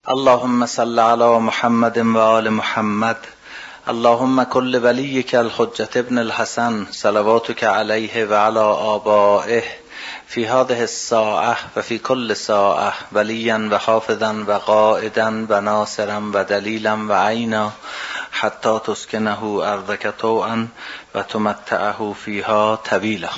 اللهم صل علی محمد و آل محمد. اللهم كل وليك الحجة ابن الحسن صلواتك عليه وعلى آبائه في هذه الساعة وفي كل ساعة وليا وحافظا وقائدا وناصرا ودليلا وعينا حتى تسكنه أرضك طوعا وتمتعه فيها طويلا.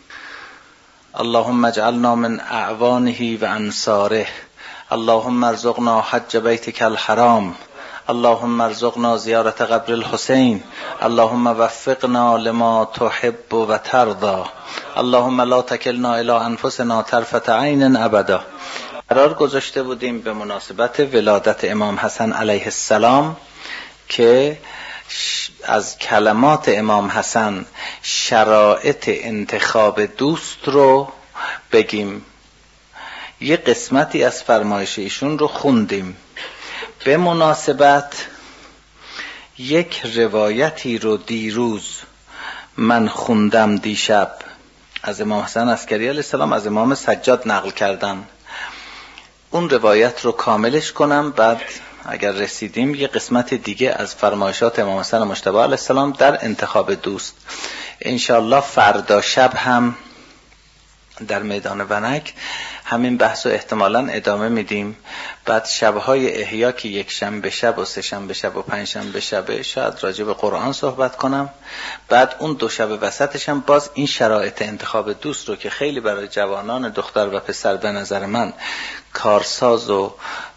اللهم اجعلنا من أعوانه وأنصاره. اللهم ارزقنا حج بيتك الحرام. اللهم ارزقنا زيارة قبر الحسين. اللهم وفقنا لما تحب و ترضى. اللهم لا تکلنا الى انفسنا طرفة عین ابدا. قرار گذاشته بودیم به مناسبت ولادت امام حسن علیه السلام که از کلمات امام حسن شرایط انتخاب دوست رو بگیم. یه قسمتی از فرمایش ایشون رو خوندیم. به مناسبت یک روایتی رو دیروز من خوندم دیشب از امام حسن عسکری علیه السلام، از امام سجاد نقل کردن. اون روایت رو کاملش کنم، بعد اگر رسیدیم یه قسمت دیگه از فرمایشات امام حسن مجتبی علیه السلام در انتخاب دوست. انشاءالله فردا شب هم در میدان ونک همین بحث رو احتمالاً ادامه میدیم. بعد شبهای احیا که یک شنبه شب و سه شنبه شب و پنج شنبه شب شاید راجع به قرآن صحبت کنم. بعد اون دو شب وسطش هم باز این شرایط انتخاب دوست رو که خیلی برای جوانان دختر و پسر به نظر من کارساز و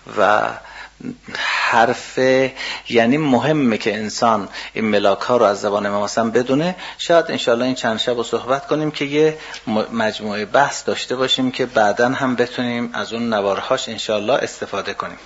حرف، یعنی مهمه که انسان این ملاک ها رو از زبان امام حسن بدونه. شاید انشاءالله این چند شب رو صحبت کنیم که یه مجموعه بحث داشته باشیم که بعداً هم بتونیم از اون نوارهاش انشاءالله استفاده کنیم.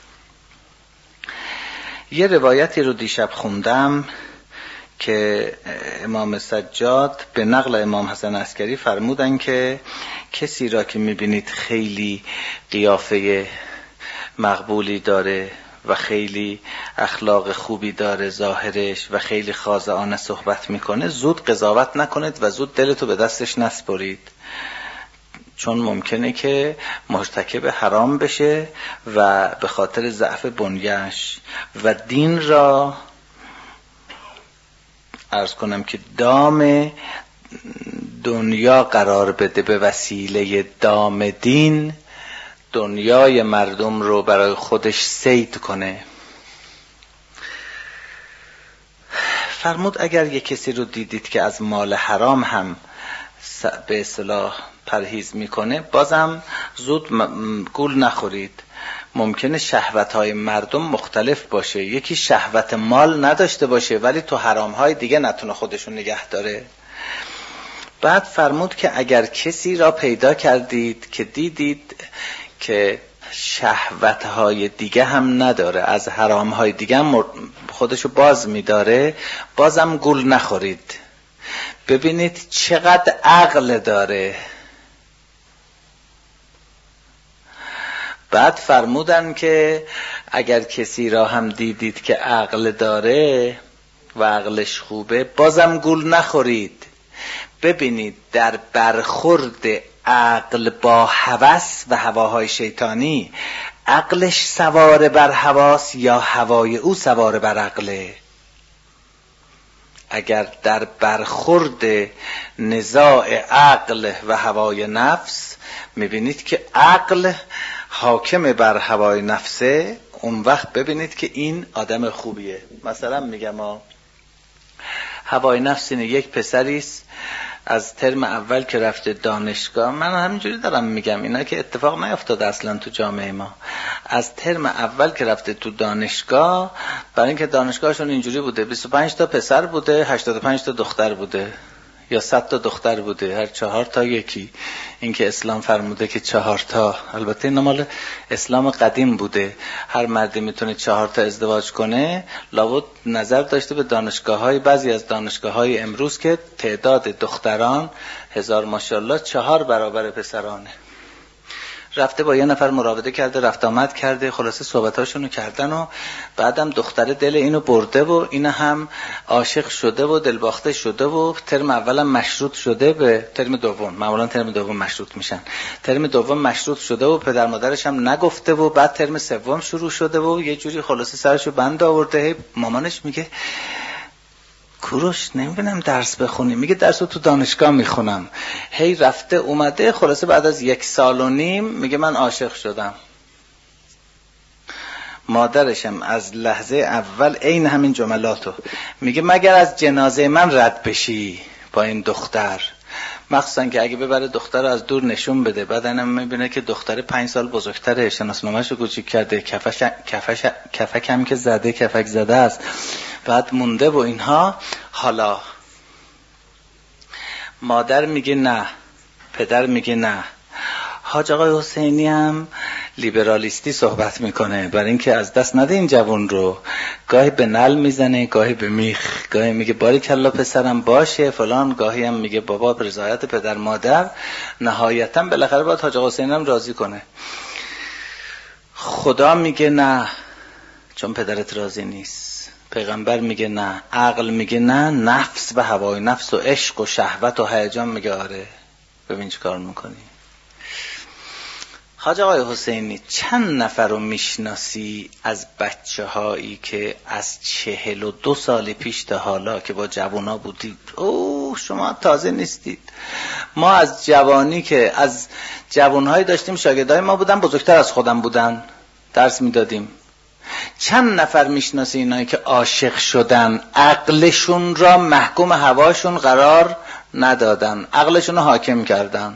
یه روایتی رو دیشب خوندم که امام سجاد به نقل امام حسن عسکری فرمودن که کسی را که میبینید خیلی قیافه مقبولی داره و خیلی اخلاق خوبی داره ظاهرش و خیلی خاضعانه صحبت میکنه، زود قضاوت نکنید و زود دلتو به دستش نسپرید، چون ممکنه که مرتکب حرام بشه و به خاطر ضعف بنیه‌اش و دین را عرض کنم که دام دنیا قرار بده، به وسیله دام دین دنیای مردم رو برای خودش صید کنه. فرمود اگر یک کسی رو دیدید که از مال حرام هم به اصطلاح پرهیز میکنه، بازم زود گول نخورید. ممکنه شهوت‌های مردم مختلف باشه، یکی شهوت مال نداشته باشه ولی تو حرام‌های دیگه نتونه خودشون نگه داره. بعد فرمود که اگر کسی را پیدا کردید که دیدید که شهوت‌های دیگه هم نداره، از حرام‌های دیگه هم خودشو باز می‌داره، بازم گول نخورید، ببینید چقدر عقل داره. بعد فرمودن که اگر کسی را هم دیدید که عقل داره و عقلش خوبه، بازم گول نخورید، ببینید در برخورد عقل با هوس و هواهای شیطانی عقلش سوار بر هواس یا هوای او سوار بر عقله. اگر در برخورد نزاع عقل و هوای نفس میبینید که عقل حاکم بر هوای نفسه، اون وقت ببینید که این آدم خوبیه. مثلا میگم هوای نفس اینه، یک پسریست از ترم اول که رفته دانشگاه، من همینجوری دارم میگم، اینا که اتفاق نیفتاده اصلا تو جامعه ما، از ترم اول که رفته تو دانشگاه، برای اینکه دانشگاهشون اینجوری بوده 25 تا پسر بوده 85 تا دختر بوده یا 100 تا دختر بوده، هر 4 تا یکی. این که اسلام فرموده که 4 تا، البته این مال اسلام قدیم بوده، هر مردی میتونه 4 تا ازدواج کنه. لابد نظر داشته به دانشگاه‌های، بعضی از دانشگاه‌های امروز که تعداد دختران 1000 ماشاءالله 4 برابر پسرانه. رفته با یه نفر مراوده کرده، رفت آمد کرده، خلاصه صحبتاشونو کردن و بعدم دختره دل اینو برده و این هم عاشق شده و دلباخته شده و ترم اولم مشروط شده به ترم دوم، معمولا ترم دوم مشروط میشن، ترم دوم مشروط شده و پدر مادرش هم نگفته و بعد ترم سوم شروع شده و یه جوری خلاصه سرشو بند آورده. مامانش میگه کوروش نمیبینم درس بخونی، میگه درس رو تو دانشگاه میخونم. هی رفته اومده، خلاصه بعد از 1.5 سال میگه من عاشق شدم. مادرشم از لحظه اول عین همین جملاتو میگه مگر از جنازه من رد بشی با این دختر، مخصوصا که اگه ببره دختر رو از دور نشون بده، بعد اینم میبینه که دختر 5 سال بزرگتره، شناسنامه‌شو کوچیک کرده، کفک هم که زده، کفک زده است، بعد مونده و اینها. حالا مادر میگه نه، پدر میگه نه. حاج آقای حسینی هم لیبرالیستی صحبت میکنه، برای اینکه از دست نده این جوان رو. گاهی به نل میزنه، گاهی به میخ، گاهی میگه باریکلا پسرم باشه فلان، گاهی هم میگه بابا به رضایت پدر مادر. نهایتا بالاخره باید حاج آقای حسینی هم راضی کنه. خدا میگه نه چون پدرت راضی نیست، پیغمبر میگه نه، عقل میگه نه، نفس و هوای نفس و عشق و شهوت و هیجان میگه آره. ببین چی کار میکنی. حاج آقای حسینی چند نفر رو میشناسی از بچه هایی که از 42 سال پیش تا حالا که با جوانا بودید؟ اوه شما تازه نیستید. ما از جوانی که از جوانهایی داشتیم شاگردای ما بودن، بزرگتر از خودم بودن، درس میدادیم. چند نفر میشناسی اینایی که عاشق شدن، عقلشون را محکوم هواشون قرار ندادن، عقلشون رو حاکم کردن؟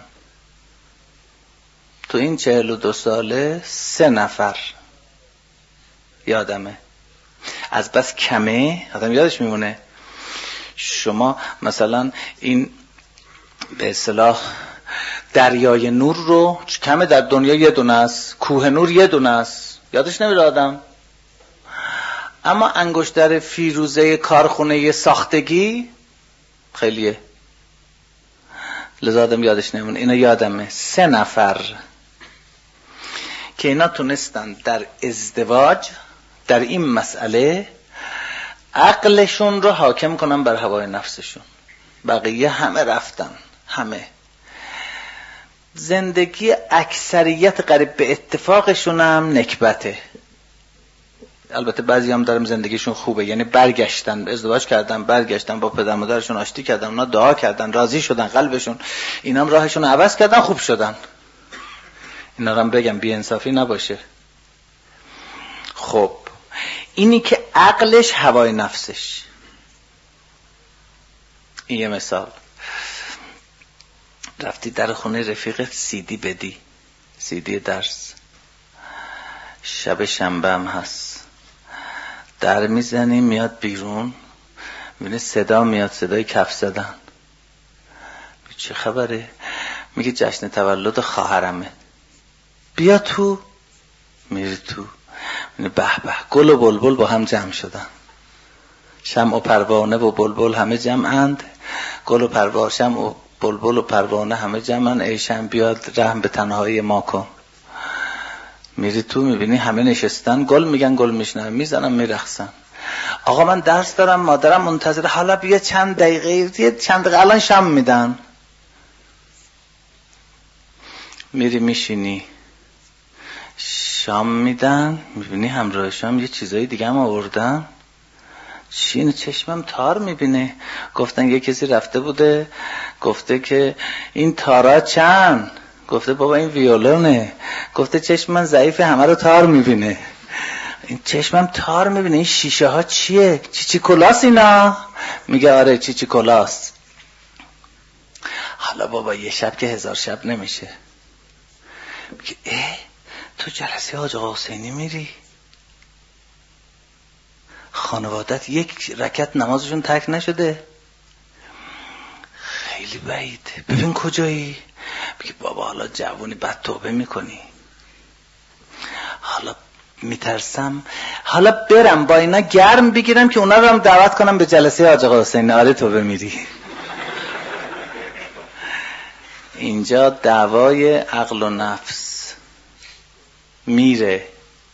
تو این 42 ساله 3 نفر یادمه. از بس کمه آدم یادش میمونه. شما مثلا این به اصطلاح دریای نور رو کمه در دنیا یه دونه است، کوه نور یه دونه است، یادش نمیره آدم. اما انگشتر فیروزه کارخونه ساختگی خیلیه، لذا آدم یادش نمیمونه. اینا یادمه 3 نفر که اینا تونستن در ازدواج در این مسئله عقلشون رو حاکم کنن بر هوای نفسشون. بقیه همه رفتن، همه. زندگی اکثریت قریب به اتفاقشون هم نکبته. البته بعضی هم دارم زندگیشون خوبه، یعنی برگشتن، ازدواج کردن، برگشتن با پدر مادرشون آشتی کردن، اونا دعا کردن، راضی شدن، قلبشون اینا هم راهشون رو عوض کردن، خوب شدن. اینا رو هم بگم بی انصافی نباشه. خب اینی که عقلش هوای نفسش. این یه مثال. رفتی در خونه رفیقت سیدی بدی، سیدی درس، شب شنبه هم هست، در میزنی میاد بیرون، میبینه صدا میاد، صدای کف زدن. چه خبره؟ میگه جشن تولد خواهرمه. بیا تو. میری تو، میبینه به به گل و بلبل با هم جمع شدن، شمع و پروانه و بلبل همه جمعند، گل و پروانه، شمع و بلبل و پروانه همه جمعن، ای شمع بیاد رحم به تنهایی ما کن. میری تو میبینی همه نشستن، گل میگن، گل میشنن، میزنن، میرقصن. آقا من درس دارم، مادرم منتظره، حالا بیا چند دقیقه الان شام میدن. میری میشینی، شام میدن، میبینی همراه شام یه چیزایی دیگه هم آوردن. چی اینو؟ چشمم تار میبینه. گفتن یه کسی رفته بوده گفته که این تارا چند؟ گفته بابا این ویولونه. گفته چشم من ضعیفه، همه رو تار میبینه. این چشمم تار میبینه. این شیشه ها چیه؟ چیچی کلاس اینا؟ میگه آره چیچی کلاس. حالا بابا یه شب که 1000 شب نمیشه. میگه تو جلسه حاج آقا حسینی میری؟ خانوادت یک رکعت نمازشون ترک نشده؟ خیلی بعید. ببین کجایی؟ میگه بابا حالا جوونی بعد توبه میکنی، حالا میترسم حالا برم با اینا گرم بگیرم که اونا رو هم دعوت کنم به جلسه حاج آقا حسینی. آره توبه میری. اینجا دعوای عقل و نفس. میره،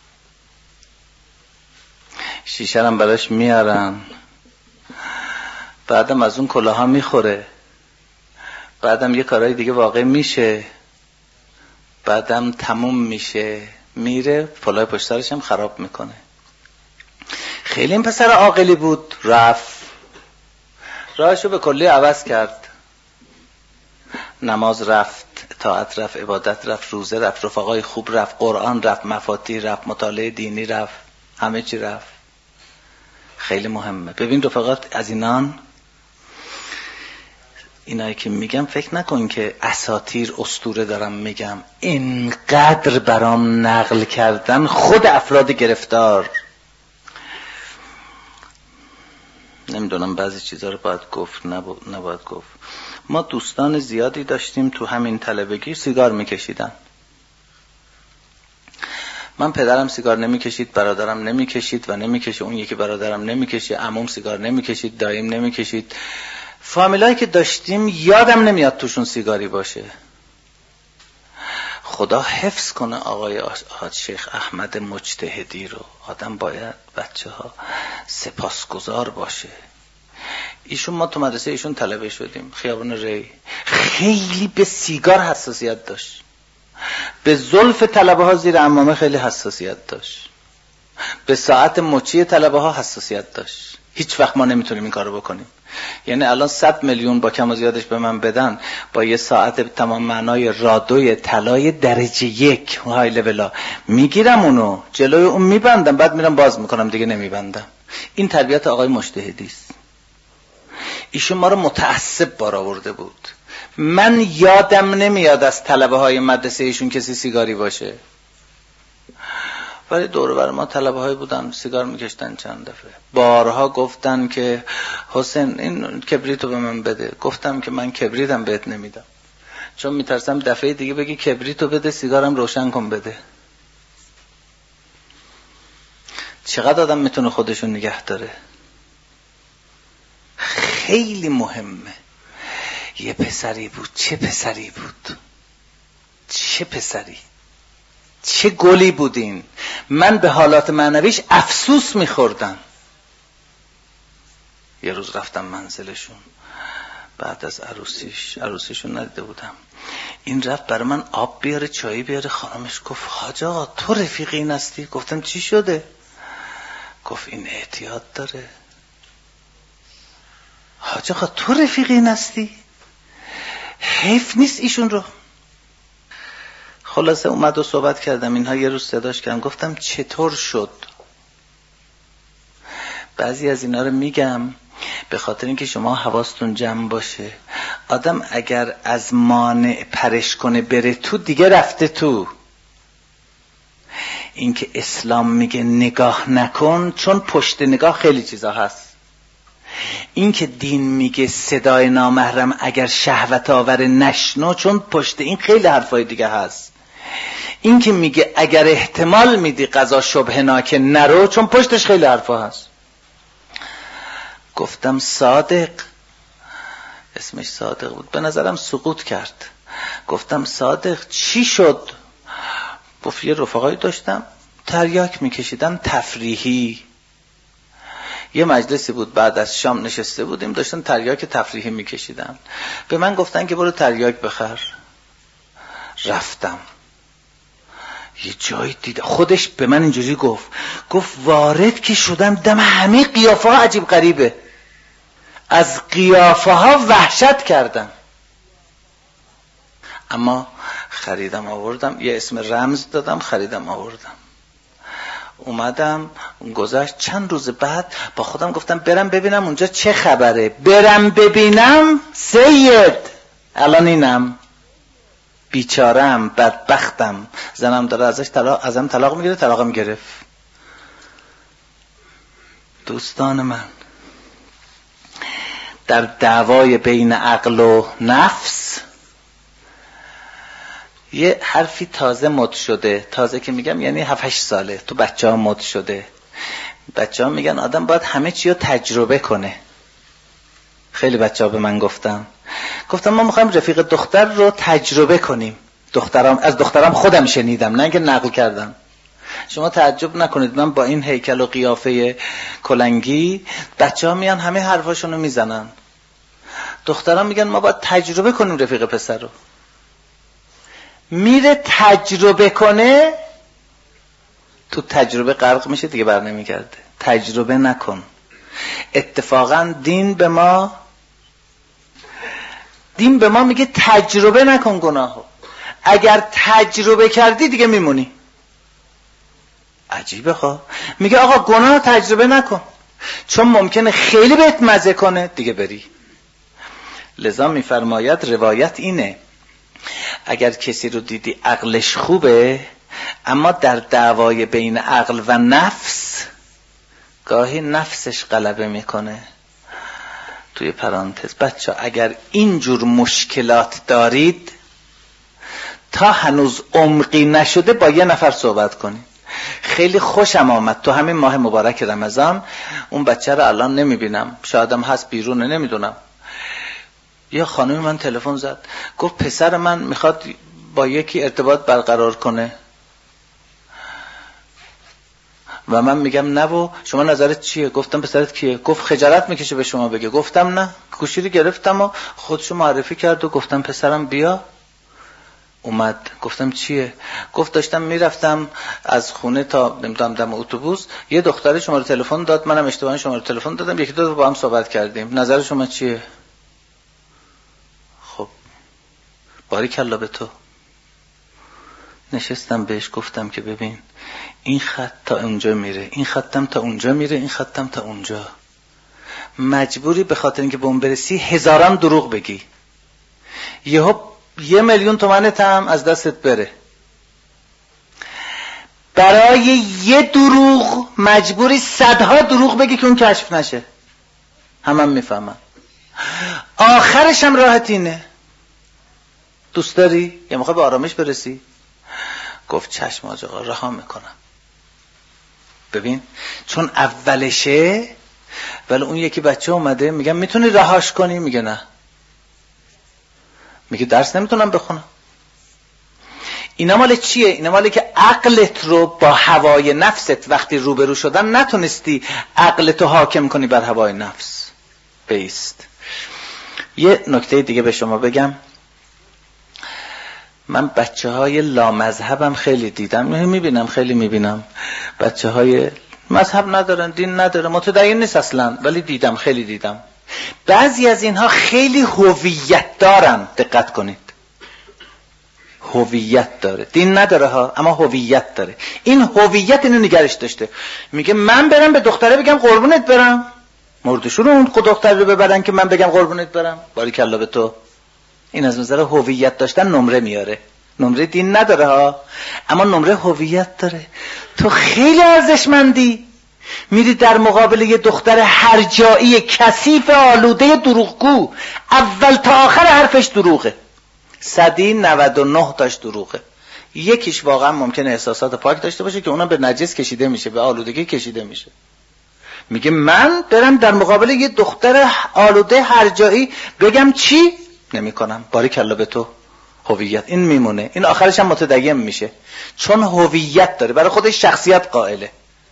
شیشه هم براش میارن، بعدم از اون کلاها میخوره، بعدم یه کارهای دیگه واقع میشه، بعدم تموم میشه، میره، پلای پشت سرش هم خراب میکنه. خیلی این پسر عاقلی بود، رفت راهشو به کلی عوض کرد، نماز رفت، اطاعت رفت، عبادت رفت، روزه رفت، رفقای خوب رفت، قرآن رفت، مفاتیح رفت، مطالعه دینی رفت، همه چی رفت. خیلی مهمه. ببین رفقات عزیزان، اینایی که میگم فکر نکن که اساطیر اسطوره دارم میگم، اینقدر برام نقل کردن خود افراد گرفتار. نمیدونم بعضی چیزا رو باید گفت نباید گفت. ما دوستان زیادی داشتیم تو همین طلبگی سیگار میکشیدن. من پدرم سیگار نمیکشید، برادرم نمیکشید و نمیکشه، اون یکی برادرم نمیکشه، عموم سیگار نمیکشید، دایم نمیکشید. فامیلایی که داشتیم یادم نمیاد توشون سیگاری باشه. خدا حفظ کنه آقای حاج شیخ احمد مجتهدی رو. آدم باید بچه ها سپاسگزار باشه. ایشون، ما تو مدرسه ایشون طلبه شدیم، خیابان ری. خیلی به سیگار حساسیت داشت، به زلف طلبه ها زیر عمامه خیلی حساسیت داشت، به ساعت مچی طلبه ها حساسیت داشت. هیچ وقت ما نمیتونیم این کارو بکنیم. یعنی الان 100 میلیون با کم و زیادش به من بدن، با یه ساعت تمام معنای رادوی طلای درجه 1 های لولا میگیرم، اونو جلوی اون میبندم، بعد میرم باز میکنم، دیگه نمیبندم. این تربیت آقای مجتهدی است. ایشون ما رو متعصب بار آورده بود. من یادم نمیاد از طلبه های مدرسه ایشون کسی سیگاری باشه، ولی دور بر ما طلبه های بودن سیگار میکشتن. چند دفعه بارها گفتن که حسین این کبریتو به من بده. گفتم که من کبریتم بهت نمیدم، چون میترسم دفعه دیگه بگی کبریتو بده، سیگارم روشن کن بده. چقدر آدم میتونه خودشون نگه داره. خیلی مهمه. یه پسری بود، چه پسری بود، چه پسری، چه گلی بودین. من به حالات معنویش افسوس میخوردم. یه روز رفتم منزلشون بعد از عروسیشون ندیده بودم. این رفت برای من آب بیاره، چایی بیاره. خانمش گفت حاج آقا تو رفیق این هستی؟ گفتم چی شده؟ گفت این اعتیاد داره. حاج آقا تو رفیق این هستی؟ حیف نیست ایشون رو. خلاصه اومد و صحبت کردم. اینها یه روز صداش کردم، گفتم چطور شد؟ بعضی از اینا رو میگم به خاطر اینکه شما حواستون جمع باشه. آدم اگر از مانع پرش کنه بره تو، دیگه رفته تو. اینکه اسلام میگه نگاه نکن، چون پشت نگاه خیلی چیزا هست. اینکه دین میگه صدای نامحرم اگر شهوت آور نشنو، چون پشت این خیلی حرفای دیگه هست. این که میگه اگر احتمال میدی قضا شبهناک نرو، چون پشتش خیلی حرفا هست. گفتم صادق، اسمش صادق بود، به نظرم سقوط کرد. گفتم صادق چی شد؟ گفت یه رفقایی داشتم تریاک میکشیدن تفریحی. یه مجلسی بود بعد از شام نشسته بودیم، داشتن تریاک تفریحی میکشیدن. به من گفتن که برو تریاک بخر. رفتم یه جایی دیدم، خودش به من اینجوری گفت وارد که شدم دم همه قیافه ها عجیب غریبه. از قیافه ها وحشت کردم. اما خریدم آوردم، یه اسم رمز دادم، خریدم آوردم. اومدم گذشت چند روز بعد با خودم گفتم برم ببینم اونجا چه خبره. برم ببینم سید الان اینم بیچارم، بدبختم، زنم داره ازم طلاق میگیره، طلاقم گرفت. دوستان من، در دعوای بین عقل و نفس یه حرفی تازه مد شده. تازه که میگم یعنی 7-8 ساله تو بچه ها مد شده. بچه ها میگن آدم باید همه چی رو تجربه کنه. خیلی بچه ها به من گفتم ما میخوایم رفیق دختر رو تجربه کنیم. از دخترم خودم شنیدم، نه اینکه نقل کردم. شما تعجب نکنید من با این هیکل و قیافه کلنگی بچه‌ها میان همه حرفاشونو میزنن. دختران میگن ما باید تجربه کنیم رفیق پسر رو. میره تجربه کنه، تو تجربه غرق میشه دیگه بر نمیگرده. تجربه نکن. اتفاقا دین به ما میگه تجربه نکن گناهو. اگر تجربه کردی دیگه میمونی. عجیبه خواه. میگه آقا گناه تجربه نکن، چون ممکنه خیلی بهت مزه کنه دیگه بری. لذا میفرماید روایت اینه اگر کسی رو دیدی عقلش خوبه اما در دعوای بین عقل و نفس گاهی نفسش غلبه میکنه. توی پرانتز بچه اگر اینجور مشکلات دارید تا هنوز عمقی نشده با یه نفر صحبت کنید. خیلی خوشم آمد تو همین ماه مبارک رمضان، اون بچه رو الان نمیبینم، شایدم هست بیرونه نمیدونم، یه خانمی من تلفن زد گفت پسر من میخواد با یکی ارتباط برقرار کنه و من میگم نه و شما نظرت چیه؟ گفتم پسرت کیه؟ گفت خجالت میکشه به شما بگه. گفتم نه. گوشی رو گرفتم و خودشو معرفی کرد و گفتم پسرم بیا. اومد. گفتم چیه؟ گفت داشتم میرفتم از خونه تا نمیدونم دم اتوبوس یه دختری شما رو تلفن داد، منم اشتباهی شما رو تلفن دادم، یکی دو با هم صحبت کردیم، نظر شما چیه؟ خب باریکلا به تو. نشستم بهش گفتم که ببین این خط تا اونجا میره، این خطم تا اونجا میره، این خطم تا اونجا، مجبوری به خاطر اینکه به اون برسی هزاران دروغ بگی، یهو 1,000,000 تومنت هم از دستت بره. برای یه دروغ مجبوری صدها دروغ بگی که اون کشف نشه. همه میفهمن. آخرش هم راحت اینه. دوست داری؟ یا میخوای به آرامش برسی؟ گفت چشم آقا رها میکنم. ببین چون اولشه، ولی اون یکی بچه اومده میگم میتونی رهاش کنی؟ میگه نه. میگه درس نمیتونم بخونم. اینا مال چیه؟ اینا ماله که عقلت رو با هوای نفست وقتی روبرو شدن نتونستی عقلتو حاکم کنی بر هوای نفس. بیست. یه نکته دیگه به شما بگم. من بچه های لامذهبم خیلی دیدم، میبینم خیلی میبینم بچه های مذهب ندارن، دین نداره، متدین نیست اصلا، ولی دیدم خیلی دیدم. بعضی از اینها خیلی هویت دارن. دقت کنید، هویت داره، دین نداره ها، اما هویت داره. این هویت اینو نگرش داشته. میگه من برم به دختره بگم قربونت برم، مردشون اون دختر رو ببرن که من بگم قربونت برم. باریکلا به تو. این از نظر هویت داشتن نمره میاره. نمره دین نداره ها، اما نمره هویت داره. تو خیلی ارزشمندی، میری در مقابل یه دختر هرجایی کثیف آلوده دروغگو، اول تا آخر حرفش دروغه، 199 تاش دروغه. یکیش واقعا ممکنه احساسات پاک داشته باشه که اونم به نجس کشیده میشه، به آلودگی کشیده میشه. میگه من برم در مقابل یه دختر آلوده هرجایی بگم چی؟ نمیکنم. باریکلا به تو. هویت این میمونه. این آخرش هم متدین میشه، چون هویت داره، برای خودش شخصیت قائله.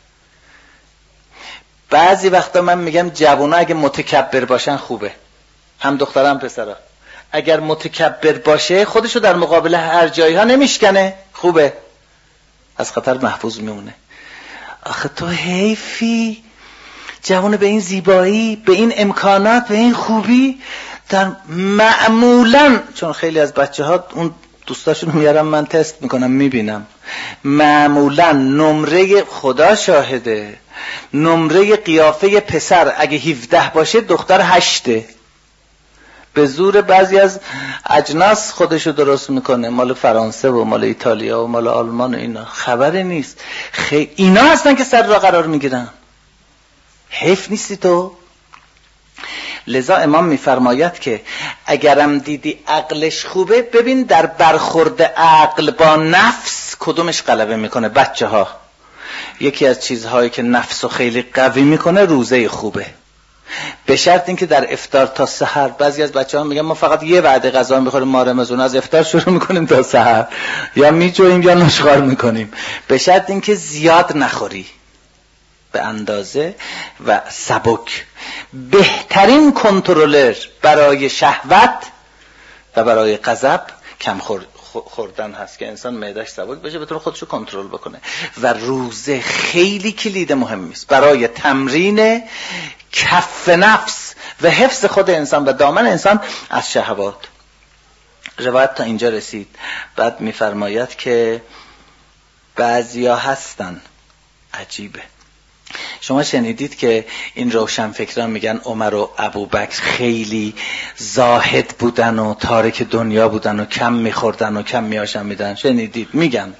بعضی وقتا من میگم جوونا اگه متکبر باشن خوبه، هم دختر هم پسرا. اگر متکبر باشه خودشو در مقابل هر جایی ها نمیشکنه، خوبه، از خطر محفوظ میمونه. آخه تو حیفی جوان به این زیبایی، به این امکانات، به این خوبی. در معمولا چون خیلی از بچه ها اون دوستاشونو میارم من تست میکنم میبینم، معمولا نمره خدا شاهده، نمره قیافه پسر اگه 17 باشه دختر 8. به زور بعضی از اجناس خودشو درست میکنه، مال فرانسه و مال ایتالیا و مال آلمان و اینا، خبری نیست. اینا هستن که سر را قرار میگیرن. حیف نیستی تو؟ لذا امام میفرماید که اگرم دیدی عقلش خوبه، ببین در برخورد عقل با نفس کدومش غلبه میکنه. بچه ها یکی از چیزهایی که نفسو خیلی قوی میکنه روزه خوبه. به شرط اینکه در افطار تا سحر، بعضی از بچه‌ها میگن ما فقط یه وعده غذا می‌خوریم ما رمضان، از افطار شروع می‌کنیم تا سحر، یا میجویم یا نشخوار می‌کنیم. به شرط اینکه زیاد نخوری، به اندازه و سبک. بهترین کنترلر برای شهوت و برای غضب کم خوردن هست که انسان معده‌اش سبک بشه، بتونه خودشو کنترل بکنه. و روزه خیلی کلید مهمی است برای تمرین کف نفس و حفظ خود انسان و دامن انسان از شهوات. روایت تا اینجا رسید. بعد میفرماید که بعضیا هستن عجیبه. شما شنیدید که این روشنفکران میگن عمر و ابوبکر خیلی زاهد بودن و تارک دنیا بودن و کم میخوردن و کم میآشامیدن؟ شنیدید؟ میگن.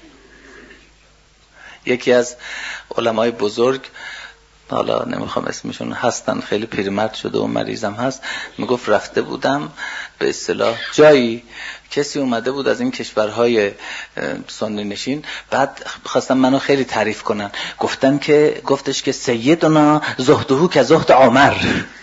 یکی از علمای بزرگ، حالا نمیخوام اسمشون، هستن، خیلی پیرمرد شده و مریضم هست، میگفت رفته بودم به اصطلاح جایی، کسی اومده بود از این کشورهای سنی نشین، بعد خواستن منو خیلی تعریف کنن، گفتش که سیدنا زهدهو که زهد عمر،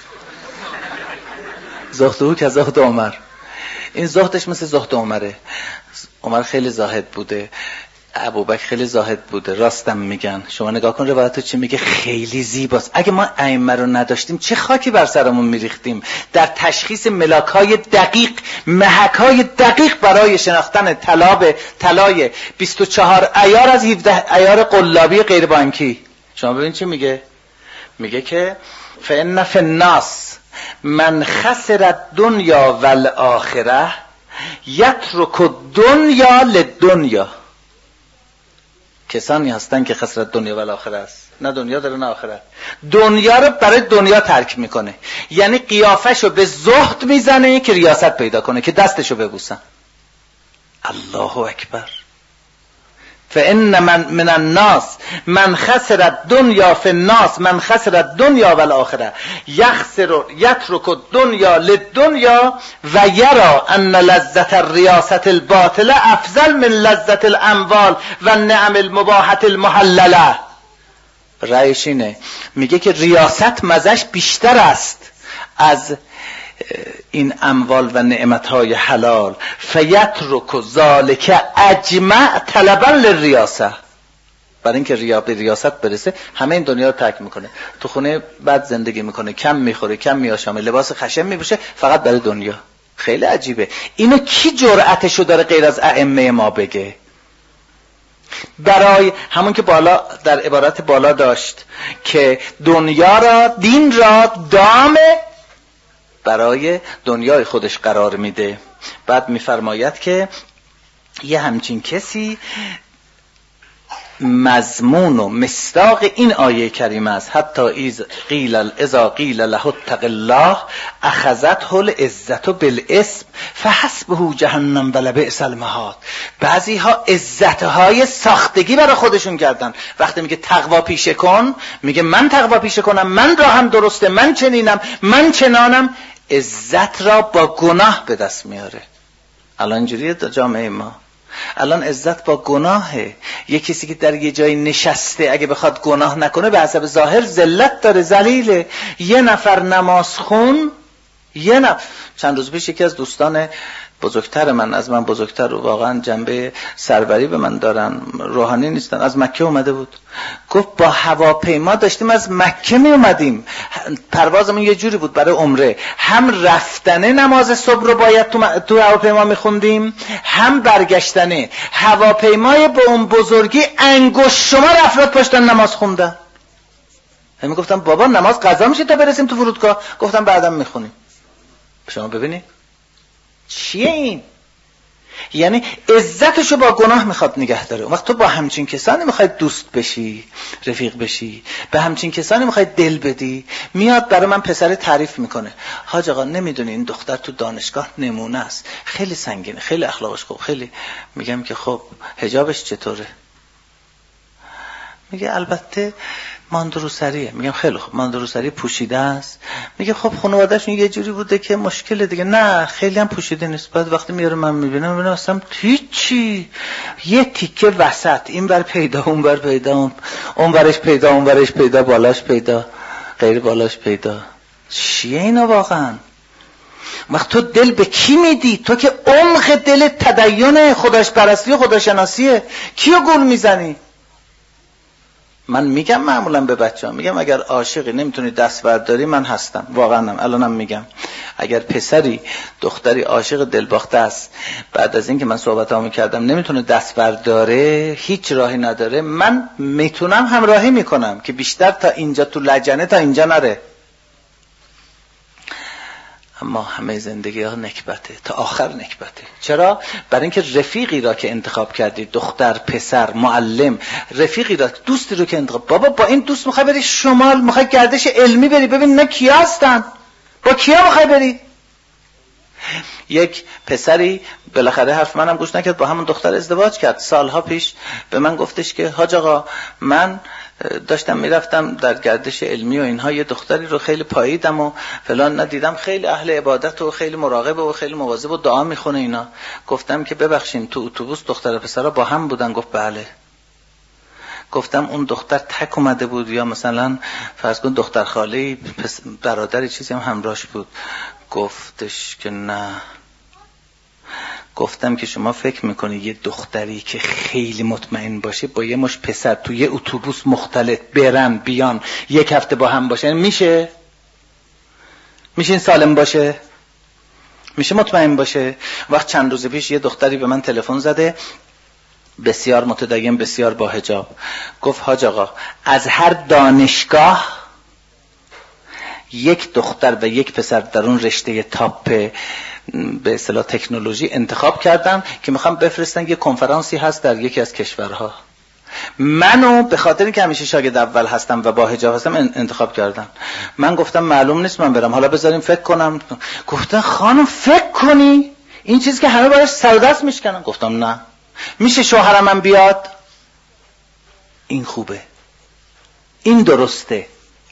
زهدهو که زهد عمر. این زهدش مثل زهد عمره. عمر خیلی زاهد بوده، ابوبکر خیلی زاهد بوده. راستم میگن. شما نگاه کن روایتو چی میگه، خیلی زیباست. اگه ما ائمه رو نداشتیم چه خاکی بر سرمون میریختیم در تشخیص ملاک‌های دقیق، محک‌های دقیق برای شناختن طلای 24 عیار از 17 عیار قلابی غیر بانکی. شما ببین چی میگه. میگه که فإن فی الناس من خسر الدنیا والآخرة یترک الدنیا للدنیا. کسانی هستن که خسرت دنیا و آخرت است، نه دنیا داره نه آخرت. دنیا رو برای دنیا ترک میکنه، یعنی قیافشو به زهد میزنه که ریاست پیدا کنه، که دستشو ببوسن. الله اکبر. فإن من الناس من خسر الدنیا فی الناس من خسر الدنیا و الآخرة یترک الدنیا للدنیا و یرا ان لذت الریاست الباطله افضل من لذت الاموال و النعم المباحة المحلله. رأیش اینه، میگه که ریاست مزش بیشتر است از این اموال و نعمتهای حلال. فیترک ذالک اجمع طلبا للریاسه. برای اینکه به ریاست برسه همه این دنیا رو ترک میکنه، تو خونه بد زندگی میکنه، کم میخوره، کم میآشامه، لباس خشن میپوشه، فقط برای دنیا. خیلی عجیبه. اینو کی جرأتشو داره غیر از ائمه ما بگه؟ برای همون که بالا در عبارت بالا داشت که دنیا را، دین را دام برای دنیای خودش قرار میده. بعد میفرماید که یه همچین کسی مضمون و مصداق این آیه کریمه است. حتی اذا قیل له اتق الله اخذته العزة بالاسم فحسبه جهنم ولبئس المهاد. بعضی ها عزتهای ساختگی برای خودشون کردن. وقتی میگه تقوا پیشه کن، میگه من تقوا پیشه کنم، من راهم درسته، من چنینم، من چنانم. عزت را با گناه به دست میاره. الان اینجوریه در جامعه ما. الان عزت با گناهه. یه کسی که در یه جایی نشسته اگه بخواد گناه نکنه به حسب ظاهر ذلت داره، ذلیله. یه نفر نماز خون، چند روز پیش یکی از دوستان بزرگتر من، از من بزرگتر و واقعا جنبه سروری به من دارن، روحانی نیستن، از مکه اومده بود. گفت با هواپیما داشتیم از مکه می اومدیم، پروازمون یه جوری بود برای عمره، هم رفتنه نماز صبح رو باید تو هواپیما میخوندیم، هم برگشتنه. هواپیمای با اون بزرگی انگشت شمار افراد پشتن نماز خوندن. همین گفتم بابا نماز قضا میشه تا برسیم تو فرودگاه. گفتم بعدم میخونیم. شما ببینید چیه این؟ یعنی عزتشو با گناه میخواد نگه داره. وقت تو با همچین کسانی میخوای دوست بشی، رفیق بشی، به همچین کسانی میخوای دل بدی. میاد برای من پسر تعریف میکنه، حاج آقا نمیدونی این دختر تو دانشگاه نمونه است، خیلی سنگینه، خیلی اخلاقش خوب، خیلی. میگم که خب حجابش چطوره؟ میگه البته ماندروسریه. میگم خیلی خوب، ماندروسری پوشیده است. میگه خب خانواده‌شون یه جوری بوده که مشکل دیگه. نه خیلی هم پوشیده نیست. بعد وقتی میاره من میبینم اصلا هیچی، یه تیکه وسط، این بر پیدا اون بر پیدا، اون برش پیدا اون برش پیدا، بالاش پیدا غیر بالاش پیدا. چیه اینا واقعا؟ وقت تو دل به کی میدی؟ تو که عمق دل تدین خودش پرستی و خداشناسیه، کیو گول میزنی؟ من میگم معمولا به بچه‌ها میگم اگر عاشقی نمیتونی دست برداری، من هستم، واقعا الانم میگم اگر پسری دختری عاشق دلباخته است، بعد از اینکه من صحبتامو کردم نمیتونه دست برداره، هیچ راهی نداره، من میتونم همراهی میکنم که بیشتر تا اینجا تو لجنه تا اینجا نره. اما همه زندگی ها نکبته، تا آخر نکبته. چرا؟ برای اینکه رفیقی را که انتخاب کردی، دختر، پسر، معلم، رفیقی را، دوستی رو که انتخاب، بابا با این دوست میخوای بری شمال، میخوای گردش علمی بری، ببین نه کیا هستن، با کیا میخوای بری. یک پسری بالاخره حرف منم گوش نکرد، با همون دختر ازدواج کرد. سالها پیش به من گفتش که حاج آقا من داشتم میرفتم در گردش علمی و اینها، یه دختری رو خیلی پاییدم و فلان، ندیدم خیلی اهل عبادت و خیلی مراقب و خیلی مواظب و دعا میخونه اینا. گفتم که ببخشید تو اتوبوس دختر و پسرا با هم بودن؟ گفت بله. گفتم اون دختر تک اومده بود یا مثلا فرض کن دختر خاله برادری چیزی هم همراهش بود؟ گفتش که نه. گفتم که شما فکر میکنی یه دختری که خیلی مطمئن باشه با یه مش پسر تو یه اتوبوس مختلط برن بیان یک هفته با هم باشن میشه این سالم باشه؟ میشه مطمئن باشه؟ وقت چند روز پیش یه دختری به من تلفن زده، بسیار متدین، بسیار با حجاب، گفت حاج آقا از هر دانشگاه یک دختر و یک پسر در اون رشته تاپ به اصطلاح تکنولوژی انتخاب کردن که میخوام بفرستن، یه کنفرانسی هست در یکی از کشورها، منو به خاطر اینکه همیشه شاگرد اول هستم و با حجاب هستم انتخاب کردن. من گفتم معلوم نیست من برم، حالا بذاریم فکر کنم. گفتن خانم فکر کنی این چیزی که همه باش سر دست میشکنن؟ گفتم نه. میشه شوهرم من بیاد؟ این خوبه، این درسته.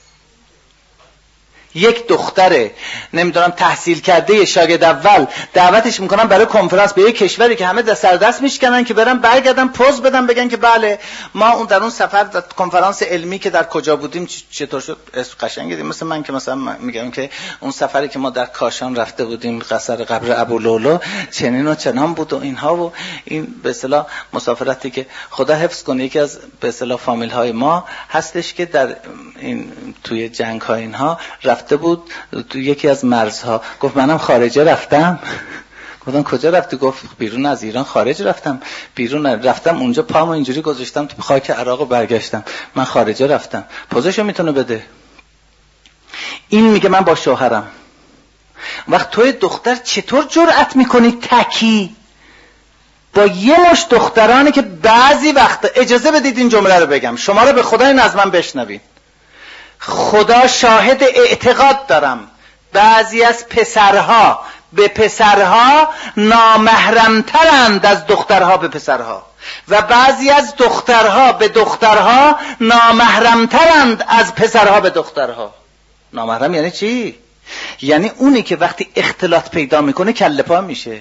یک دختره نمیدونم تحصیل کرده شاگرد اول دعوتش میکنن برای کنفرانس به یک کشوری که همه سر دست میشکنن که برن برگردن پوز بدن بگن که بله ما اون در اون سفر در کنفرانس علمی که در کجا بودیم چطور شد. قشنگه مثل من که مثلا میگم که اون سفری که ما در کاشان رفته بودیم قصر قبر ابولولو چنین و چنان بود و اینها و این به اصطلاح مسافرتی که خدا حفظ کنه یکی از به اصطلاح فامیل های ما هستش که در این توی جنگ ها اینها رفته بود تو یکی از مرزها. گفت منم خارجه رفتم. گفتم کجا رفتی؟ گفت بیرون از ایران خارج رفتم. بیرون رفتم اونجا پامو اینجوری گذاشتم تو خاک عراق و برگشتم. من خارجه رفتم. پوزشو میتونه بده. این میگه من با شوهرم. وقت توی دختر چطور جرأت میکنی تکی با یه مش دخترانی که بعضی وقت اجازه بدید این جمله رو بگم، شما رو به خدا این از من بشنوید، خدا شاهد اعتقاد دارم بعضی از پسرها به پسرها نامحرمترند از دخترها به پسرها و بعضی از دخترها به دخترها نامحرمترند از پسرها به دخترها. نامحرم یعنی چی؟ یعنی اونی که وقتی اختلاط پیدا میکنه کله پا میشه.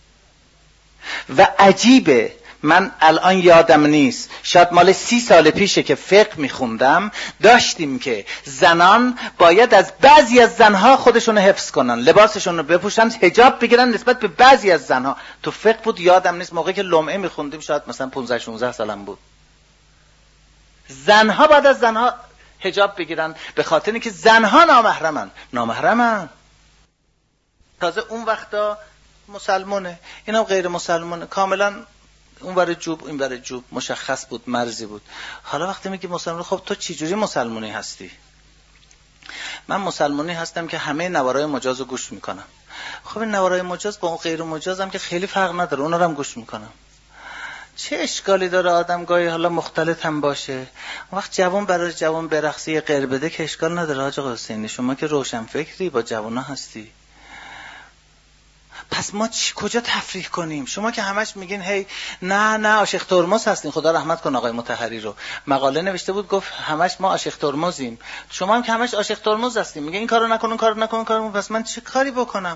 و عجیبه، من الان یادم نیست، شاید مال 30 سال پیشه که فقه میخوندم، داشتیم که زنان باید از بعضی از زنها خودشون حفظ کنن، لباسشون رو بپوشن، حجاب بگیرن نسبت به بعضی از زنها. تو فقه بود، یادم نیست، موقعی که لمعه میخوندیم شاید مثلا 15-16 سالم بود. زنها بعد از زنها حجاب بگیرن به خاطر اینکه زنها نامحرمن. تازه اون وقتا مسلمانه، اینا غیر مسلمانه، کاملا اون ور جوب این ور جوب، مشخص بود، مرزی بود. حالا وقتی میگی مسلمان، خب تو چی جوری مسلمانی هستی؟ من مسلمانی هستم که همه نوارای مجاز رو گوش میکنم. خب این نوارای مجاز با اون غیر مجاز هم که خیلی فرق نداره، اونا رو هم گوش میکنم. چه اشکالی داره آدم گاهی حالا مختلط هم باشه؟ وقت جوان برای جوان برقصی قر بده که اشکال نداره. حاج آقا حسینی شما که روشن فکری با جوانا هستی، پس ما کجا تفریح کنیم؟ شما که همش میگین هی نه عاشق ترمز هستین، خدا رحمت کن آقای مطهری رو، مقاله نوشته بود گفت همش ما عاشق ترمزیم. شما هم که همش عاشق ترمز هستین، میگه این کارو نکن اون کارو نکن، پس من چه کاری بکنم؟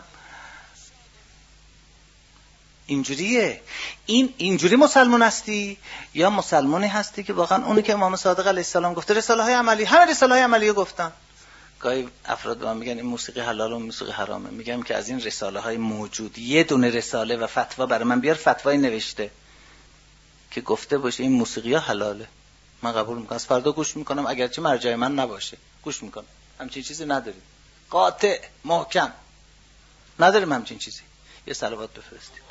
اینجوریه. اینجوری مسلمان هستی یا مسلمانی هستی که واقعا اونی که امام صادق علیه السلام گفته رساله های عملی، همه رساله های عملی رو گفتن، گاهی افراد به من میگن این موسیقی حلال و موسیقی حرامه. میگم که از این رساله های موجود یه دونه رساله و فتوا برای من بیار، فتوایی نوشته که گفته باشه این موسیقی ها حلاله، من قبول میکنم، از فردا گوش میکنم، اگرچه مرجع من نباشه گوش میکنم. همچین چیزی نداریم، قاطع محکم نداریم همچین چیزی. یه صلوات بفرستید.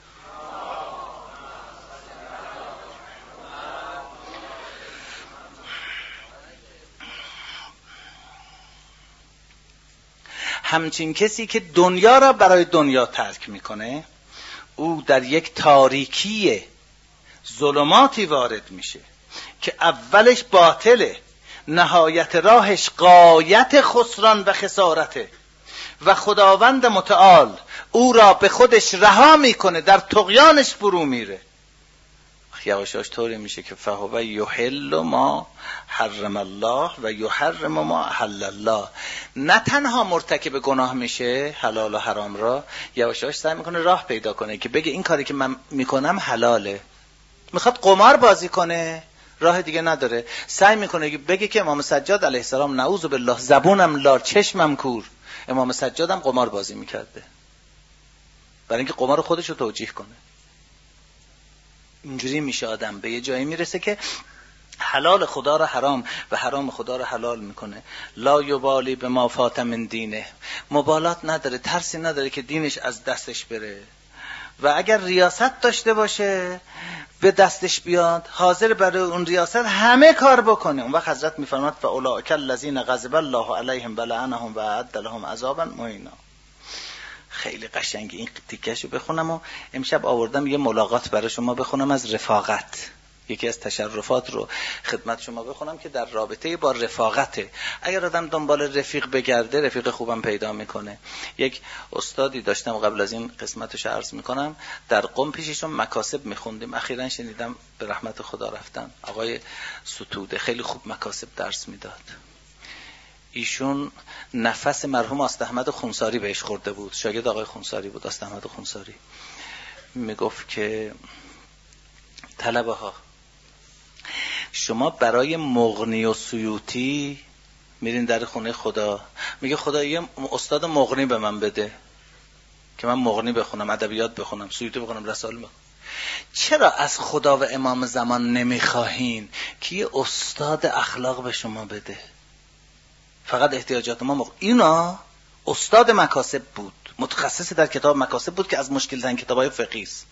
همچین کسی که دنیا را برای دنیا ترک میکنه، او در یک تاریکی ظلماتی وارد میشه که اولش باطله، نهایت راهش غایت خسران و خسارته و خداوند متعال او را به خودش رها میکنه، در طغیانش فرو میره. یواشاش طوری میشه که فهو یحل ما حرم الله و یحرم ما احل الله. نه تنها مرتکب گناه میشه حلال و حرام را، یواشاش سعی میکنه راه پیدا کنه که بگه این کاری که من میکنم حلاله. میخواد قمار بازی کنه، راه دیگه نداره، سعی میکنه که بگه که امام سجاد علیه السلام نعوذ بالله زبونم لار چشمم کور، امام سجاد هم قمار بازی میکرده، برای اینکه قمار خودش رو توجیه کنه. اینجوری میشه آدم به یه جایی میرسه که حلال خدا را حرام و حرام خدا را حلال میکنه. لا یبالی به ما فات من دینه، مبالات نداره، ترسی نداره که دینش از دستش بره و اگر ریاست داشته باشه به دستش بیاد، حاضر برای اون ریاست همه کار بکنه. اون وقت حضرت میفرماد فاولئک الذین غضب الله علیهم و لعنهم و اعد لهم عذابا مهینا. خیلی قشنگه این تیکه‌شو بخونم و امشب آوردم یه ملاقات برای شما بخونم از رفاقت، یکی از تشرفات رو خدمت شما بخونم که در رابطه با رفاقته. اگر آدم دنبال رفیق بگرده رفیق خوبم پیدا میکنه. یک استادی داشتم قبل از این قسمتش عرض میکنم، در قم پیششون مکاسب میخوندیم، اخیراً شنیدم به رحمت خدا رفتن، آقای ستوده خیلی خوب مکاسب درس میداد. ایشون نفس مرحوم آستاحمد خونساری بهش خورده بود، شاگرد آقای خونساری بود، آستاحمد خونساری. میگفت که طلبه ها شما برای مغنی و سیوطی میرین در خونه خدا، میگه خدا یه استاد مغنی به من بده که من مغنی بخونم، ادبیات بخونم، سیوطی بخونم، رساله بخونم. چرا از خدا و امام زمان نمیخواهین که یه استاد اخلاق به شما بده؟ فقط احتیاجات ما اینا استاد مکاسب بود، متخصص در کتاب مکاسب بود که از مشکل ترین کتابای فقهی است.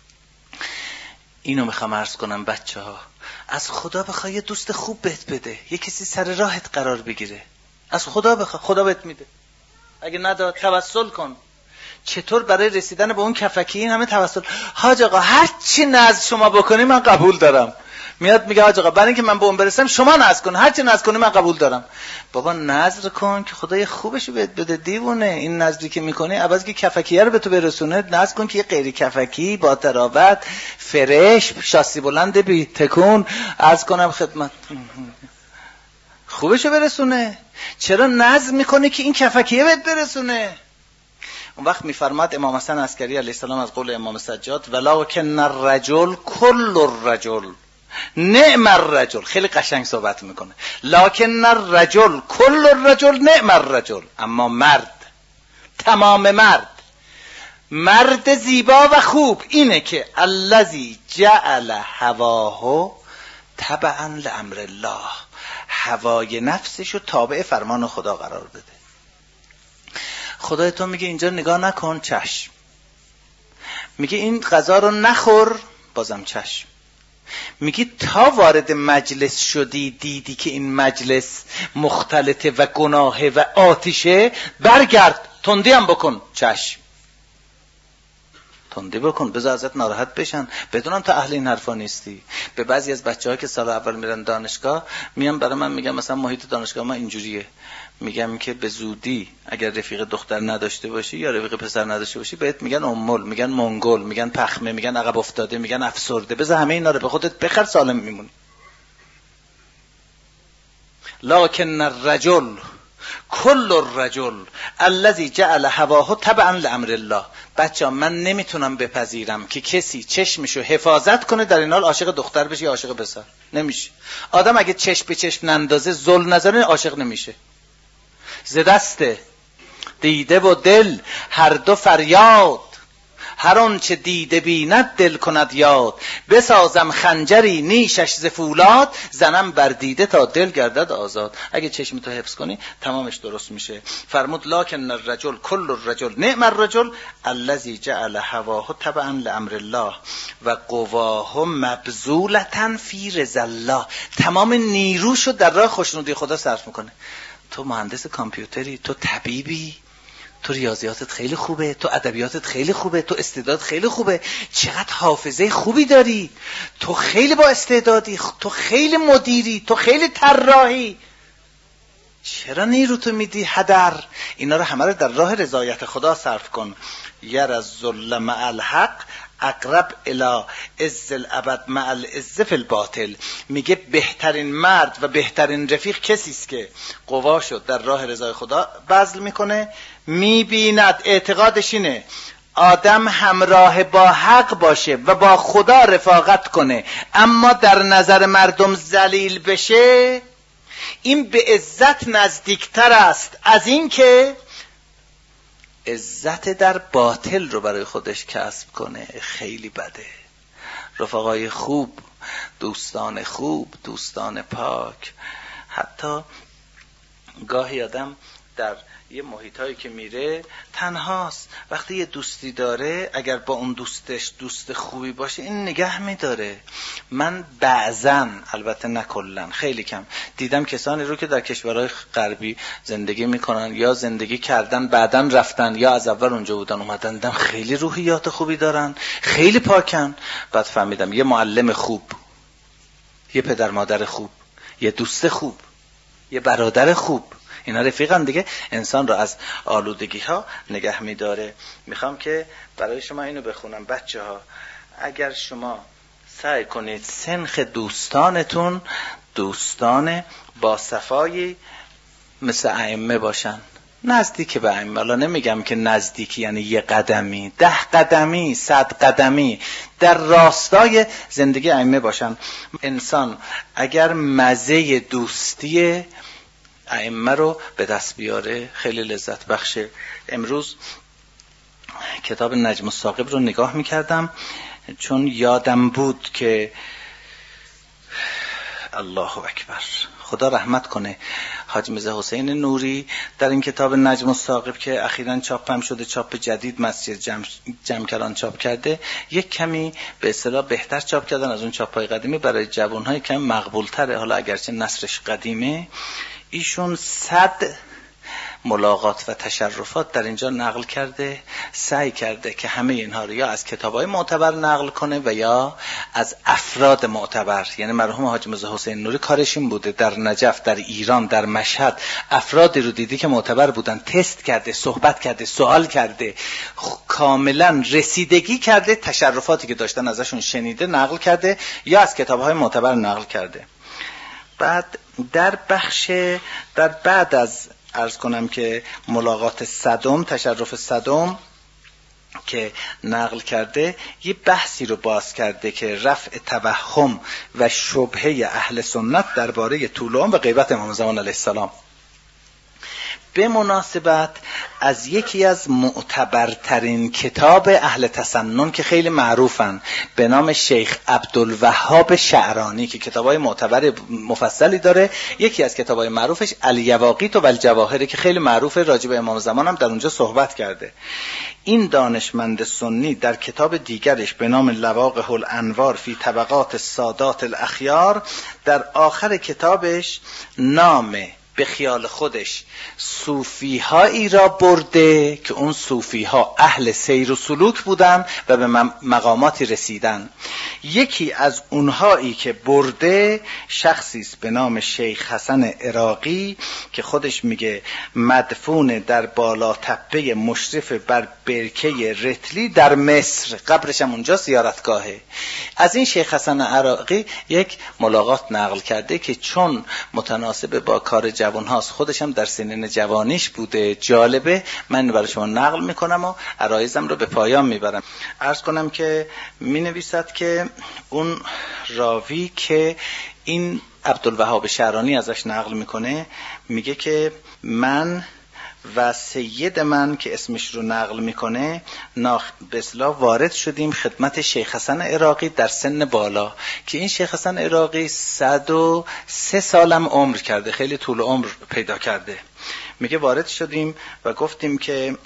اینو میخوام عرض کنم بچه ها، از خدا بخوای یه دوست خوب بهت بده، یه کسی سر راهت قرار بگیره، از خدا بخواه، خدا بهت میده. اگه نداد توسل کن. چطور برای رسیدن به اون کفکی این همه توسل؟ حاج آقا هر چی نذر شما بکنی من قبول دارم. میاد میگه حاج آقا برای اینکه من به اون برسم شما نذر کن، هر چی نذر کنی من قبول دارم. بابا نذر کن که خدای خوبشو بهت بده، دیوونه. این نذری که میکنی عوض که کفکیه رو به تو برسونه، نذر کن که یه غیر کفکی با تراوت فرش شاسی بلند بی تکون عرض کنم خدمت خوبشو برسونه. چرا نذر میکنی که این کفکیه بهت برسونه؟ اون وقت میفرماد امام حسن عسکری علیه السلام از قول امام سجاد ولکن الرجل کل الرجل نعم الرجل. خیلی قشنگ صحبت میکنه، لکن الرجل کل الرجل نعم الرجل. اما مرد، تمام مرد زیبا و خوب اینه که الذی جعل هواه تبعا لامر الله، هوای نفسشو تابع فرمان خدا قرار بده. خدای تو میگه اینجا نگاه نکن، چشم. میگه این غذا رو نخور، بازم چشم. میگه تا وارد مجلس شدی دیدی که این مجلس مختلطه و گناهه و آتیشه، برگرد، تندی هم بکن، چشم. تندی بکن، بذار ازت ناراحت بشن، بدونم تا اهل این حرفا نیستی. به بعضی از بچه‌ها که سال اول میرن دانشگاه میان برای من میگن مثلا محیط دانشگاه ما اینجوریه، میگم که به زودی اگر رفیق دختر نداشته باشی یا رفیق پسر نداشته باشی بهت میگن امول، میگن منگول، میگن پخمه، میگن عقب افتاده، میگن افسرده. بذار همه اینا رو به خودت بخر، سالم میمونی. لکن الرجل کل الرجل الذی جعل هواه تبعا لامر الله. بچه‌ها من نمیتونم بپذیرم که کسی چشمشو حفاظت کنه در این حال عاشق دختر بشه یا عاشق پسر. نمیشه. آدم اگه چشم به چشم نندازه، زل نظره، عاشق نمیشه. ز دست دیده و دل هر دو فریاد، هر آن چه دیده بیند دل کند یاد. بسازم خنجری نیشش ز فولاد، زنم بر دیده تا دل گردد آزاد. اگه چشم تو حفظ کنی تمامش درست میشه. فرمود لکن الرجل کل الرجل نعم الرجل الذی جعل هواه تبعا لامر الله و قواه مبذولة فی رضا الله. تمام نیروشو در راه خوشنودی خدا صرف میکنه. تو مهندس کامپیوتری، تو طبیبی، تو ریاضیاتت خیلی خوبه، تو ادبیاتت خیلی خوبه، تو استعداد خیلی خوبه، چقدر حافظه خوبی داری، تو خیلی با استعدادی، تو خیلی مدیری، تو خیلی طراحی، چرا نیروتو میدی هدر؟ اینا رو همه رو در راه رضایت خدا صرف کن. یر الذل مع الحق اقرب الی عز الابد مع العز فی الباطل. میگه بهترین مرد و بهترین رفیق کسی است که قواشو در راه رضای خدا بذل میکنه، میبیند، اعتقادش اینه آدم همراه با حق باشه و با خدا رفاقت کنه، اما در نظر مردم ذلیل بشه، این به عزت نزدیکتر است از این که عزت در باطل رو برای خودش کسب کنه. خیلی بده. رفقای خوب، دوستان خوب، دوستان پاک. حتی گاهی آدم در یه محیطایی که میره تنهاست، وقتی یه دوستی داره اگر با اون دوستش دوست خوبی باشه این نگه میداره. من بعضن، البته نه کلن، خیلی کم دیدم کسانی رو که در کشورهای غربی زندگی میکنن یا زندگی کردن بعدن رفتن یا از اول اونجا بودن اومدن، دیدم خیلی روحیات خوبی دارن، خیلی پاکن. بعد فهمیدم یه معلم خوب، یه پدر مادر خوب، یه دوست خوب، یه برادر خوب، اینا رفیقان دیگه، انسان رو از آلودگی ها نگه میداره. میخوام که برای شما اینو بخونم بچه ها. اگر شما سعی کنید سنخ دوستانتون دوستان با صفایی مثل ائمه باشن، نزدیک به ائمه، حالا نمیگم که نزدیکی یعنی یه قدمی، 10 قدمی، 100 قدمی در راستای زندگی ائمه باشن. انسان اگر مزه دوستی ائمه رو به دست بیاره خیلی لذت بخشه. امروز کتاب نجم الثاقب رو نگاه میکردم چون یادم بود که الله اکبر، خدا رحمت کنه، حاج میرزا حسین نوری در این کتاب نجم الثاقب که اخیراً چاپ هم شده، چاپ جدید مسجد جمکران چاپ کرده، یک کمی به اصطلاح بهتر چاپ کردن از اون چاپ‌های قدیمی، برای جوان‌های کمی مقبول‌تره، حالا اگرچه نثرش قدیمه. ایشون 100 ملاقات و تشرفات در اینجا نقل کرده، سعی کرده که همه اینها رو یا از کتاب‌های معتبر نقل کنه و یا از افراد معتبر. یعنی مرحوم حاج میرزا حسین نوری کارش این بوده، در نجف، در ایران، در مشهد افرادی رو دیدی که معتبر بودن، تست کرده، صحبت کرده، سوال کرده، کاملا رسیدگی کرده، تشرفاتی که داشتن ازشون شنیده نقل کرده یا از کتاب‌های معتبر نقل کرده. بعد در بعد از عرض کنم که ملاقات 100م، تشرف 100م که نقل کرده، یه بحثی رو باز کرده که رفع توهم و شبهه اهل سنت درباره طول عمر و غیبت امام زمان علیه السلام. به مناسبت از یکی از معتبرترین کتاب اهل تسنن که خیلی معروفن به نام شیخ عبدالوهاب شعرانی که کتابای معتبر مفصلی داره، یکی از کتابای معروفش الیواقیت و الجواهر که خیلی معروفه، راجع به امام زمان هم در اونجا صحبت کرده. این دانشمند سنی در کتاب دیگرش به نام لواقح الانوار فی طبقات السادات الاخیار در آخر کتابش نام به خیال خودش صوفی هایی را برده که اون صوفی ها اهل سیر و سلوک بودن و به مقاماتی رسیدن. یکی از اونهایی که برده شخصی است به نام شیخ حسن عراقی که خودش میگه مدفون در بالا تپه مشرف بر برکه رتلی در مصر، قبرش هم اونجا زیارتگاهه. از این شیخ حسن عراقی یک ملاقات نقل کرده که چون متناسب با کار جوان هاست، خودش هم در سنین جوانیش بوده. جالبه، من برای شما نقل میکنم و عرایزم رو به پایان میبرم. عرض کنم که می نویسد که اون راوی که این عبدالوهاب شعرانی ازش نقل میکنه، میگه که من و سید من که اسمش رو نقل میکنه به اصطلاح وارد شدیم خدمت شیخ حسن عراقی در سن بالا، که این شیخ حسن عراقی 103 سالم عمر کرده، خیلی طول عمر پیدا کرده. میگه وارد شدیم و گفتیم که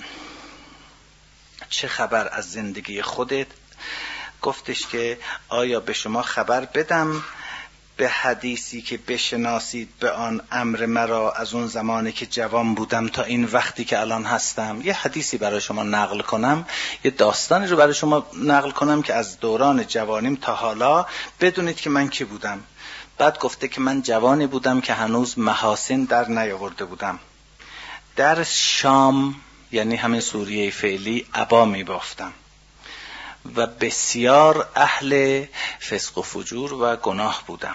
چه خبر از زندگی خودت؟ گفتش که آیا به شما خبر بدم به حدیثی که بشناسید به آن امر مرا از اون زمانی که جوان بودم تا این وقتی که الان هستم؟ یه حدیثی برای شما نقل کنم، یه داستانی رو برای شما نقل کنم که از دوران جوانیم تا حالا بدونید که من کی بودم. بعد گفته که من جوانی بودم که هنوز محاسن در نیاورده بودم. در شام، یعنی همین سوریه فعلی، عبا می بافتم و بسیار اهل فسق و فجور و گناه بودم.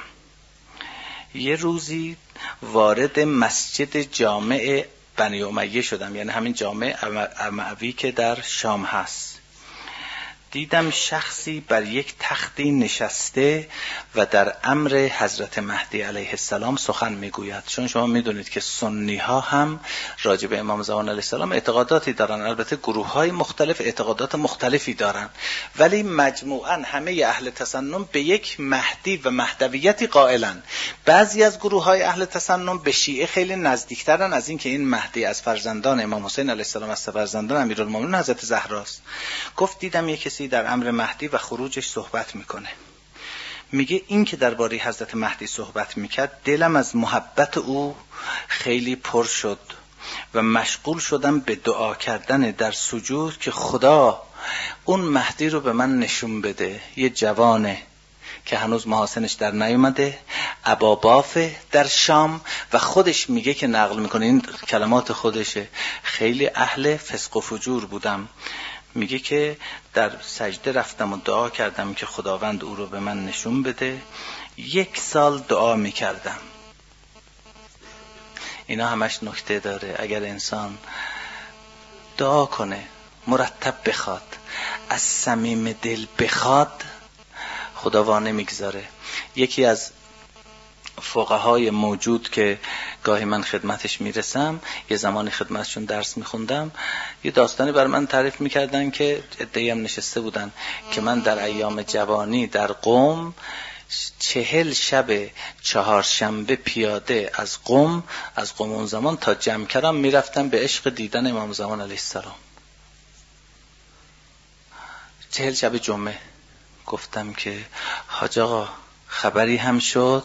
یه روزی وارد مسجد جامع بنی امیه شدم، یعنی همین جامع اموی که در شام هست. دیدم شخصی بر یک تختی نشسته و در امر حضرت مهدی علیه السلام سخن میگوید. چون شما میدونید که سنی ها هم راجع به امام زمان علیه السلام اعتقاداتی دارن، البته گروه های مختلف اعتقادات مختلفی دارن، ولی مجموعاً همه اهل تسنن به یک مهدی و مهدویتی قائلن. بعضی از گروه های اهل تسنن به شیعه خیلی نزدیکترن از این که این مهدی از فرزندان امام حسین علیه السلام از فرزندان امیرالمومنین حضرت زهراست. گفت دیدم یک کسی در امر مهدی و خروجش صحبت میکنه. میگه این که درباره حضرت مهدی صحبت میکرد دلم از محبت او خیلی پر شد و مشغول شدم به دعا کردن در سجود که خدا اون مهدی رو به من نشون بده. یه جوانه که هنوز محاسنش در نیومده، ابابافه در شام، و خودش میگه که نقل میکنه، این کلمات خودشه، خیلی اهل فسق و فجور بودم. میگه که در سجده رفتم و دعا کردم که خداوند او رو به من نشون بده. 1 سال دعا میکردم. اینا همش نکته داره. اگر انسان دعا کنه، مرتب بخواد، از صمیم دل بخواد، خدا وانه میگذاره. یکی از فقهای موجود که گاهی من خدمتش میرسم، یه زمانی خدمتشون درس میخوندم، یه داستانی بر من تعریف میکردن که عده‌ای هم نشسته بودن که من در ایام جوانی در قم 40 شب 4 شنبه پیاده از قم اون زمان تا جمکران میرفتم به عشق دیدن امام زمان علیه السلام. 40 شب جمعه. گفتم که حاج آقا خبری هم شد؟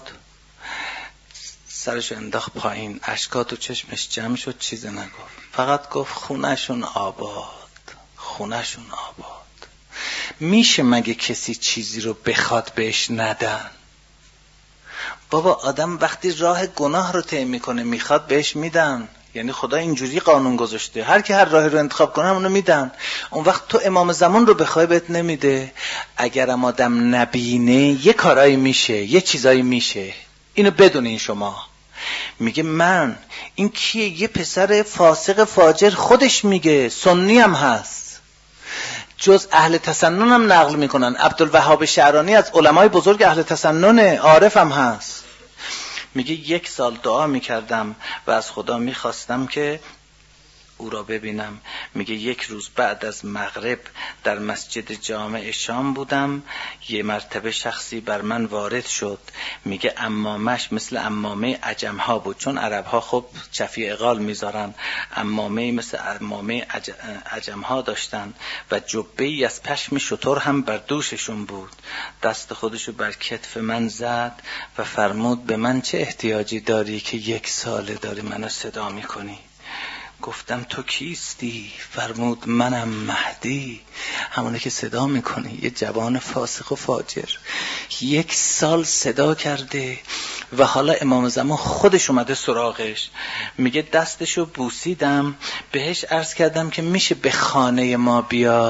سرش انداخت پایین، اشکا تو چشمش جمع شد، چیزی نگفت، فقط گفت خونه‌شون آباد، خونه‌شون آباد. میشه مگه کسی چیزی رو بخواد بهش ندن؟ بابا آدم وقتی راه گناه رو طی میکنه میخواد بهش میدن. یعنی خدا اینجوری قانون گذاشته، هر کی هر راهی رو انتخاب کنه اونو میدن. اون وقت تو امام زمان رو بخوای بهت نمیده. اگرم آدم نبینه یه کارایی میشه، یه چیزایی میشه، اینو بدونین شما. میگه من این کیه؟ یه پسر فاسق فاجر، خودش میگه، سنی هم هست، جز اهل تسنن هم نقل میکنن. عبدالوهاب شعرانی از علمای بزرگ اهل تسنن، عارف هم هست. میگه 1 سال دعا میکردم و از خدا میخواستم که او را ببینم. میگه 1 روز بعد از مغرب در مسجد جامع شام بودم، یه مرتبه شخصی بر من وارد شد. میگه عمامش مثل عمامه عجم‌ها بود، چون عرب‌ها خب چفی اقال میذارن، عمامه مثل عمامه عجم‌ها داشتن و جبه‌ای از پشم شتر هم بر دوششون بود. دست خودشو بر کتف من زد و فرمود به من چه احتیاجی داری که 1 ساله داری منو صدا میکنی؟ گفتم تو کیستی؟ فرمود منم مهدی، همونه که صدا میکنی، یه جوان فاسق و فاجر 1 سال صدا کرده و حالا امام زمان خودش اومده سراغش. میگه دستشو بوسیدم، بهش عرض کردم که میشه به خانه ما بیای؟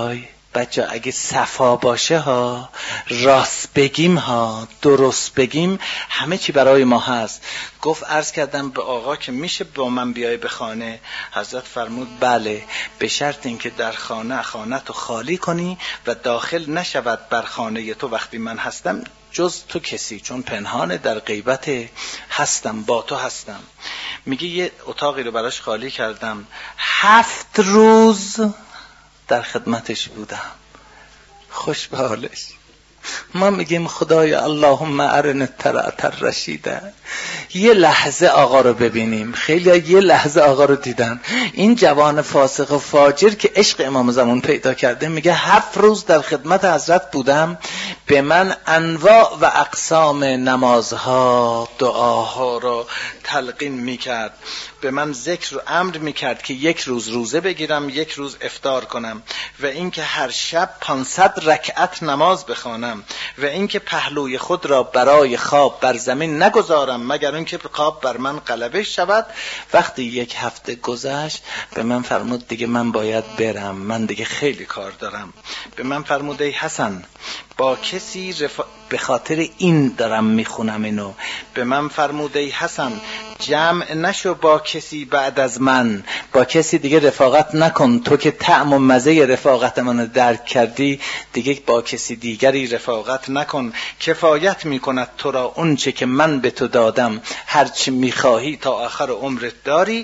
بچه اگه صفا باشه ها، راست بگیم ها، درست بگیم، همه چی برای ما هست. گفت عرض کردم به آقا که میشه با من بیای به خانه؟ حضرت فرمود بله، به شرط اینکه در خانه تو خالی کنی و داخل نشود بر خانه تو وقتی من هستم جز تو کسی، چون پنهانه، در غیبت هستم، با تو هستم. میگه یه اتاقی رو براش خالی کردم، 7 روز در خدمتش بودم، خوش به حالش. ما میگیم خدایا اللهم ارنا الطريق الرشید، یه لحظه آقا رو ببینیم. خیلی یه لحظه آقا رو دیدن. این جوان فاسق و فاجر که عشق امام زمان پیدا کرده میگه 7 روز در خدمت حضرت بودم، به من انواع و اقسام نمازها، دعاها رو تلقین میکرد، به من ذکر و امر میکرد که 1 روز روزه بگیرم، 1 روز افطار کنم، و اینکه هر شب 500 رکعت نماز بخوانم، و اینکه پهلوی خود را برای خواب بر زمین نگذارم مگر اینکه خواب بر من غلبه شود. وقتی 1 هفته گذشت به من فرمود دیگه من باید برم، من دیگه خیلی کار دارم. به من فرمود ای حسن، با کسی به خاطر این دارم میخونم اینو، به من فرمود ای حسن جمع نشو با کسی بعد از من، با کسی دیگه رفاقت نکن، تو که طعم و مزه رفاقت منو درک کردی، دیگه با کسی دیگری رفاقت نکن، کفایت میکند تو را اون چه که من به تو دادم، هرچی میخواهی تا آخر عمرت داری.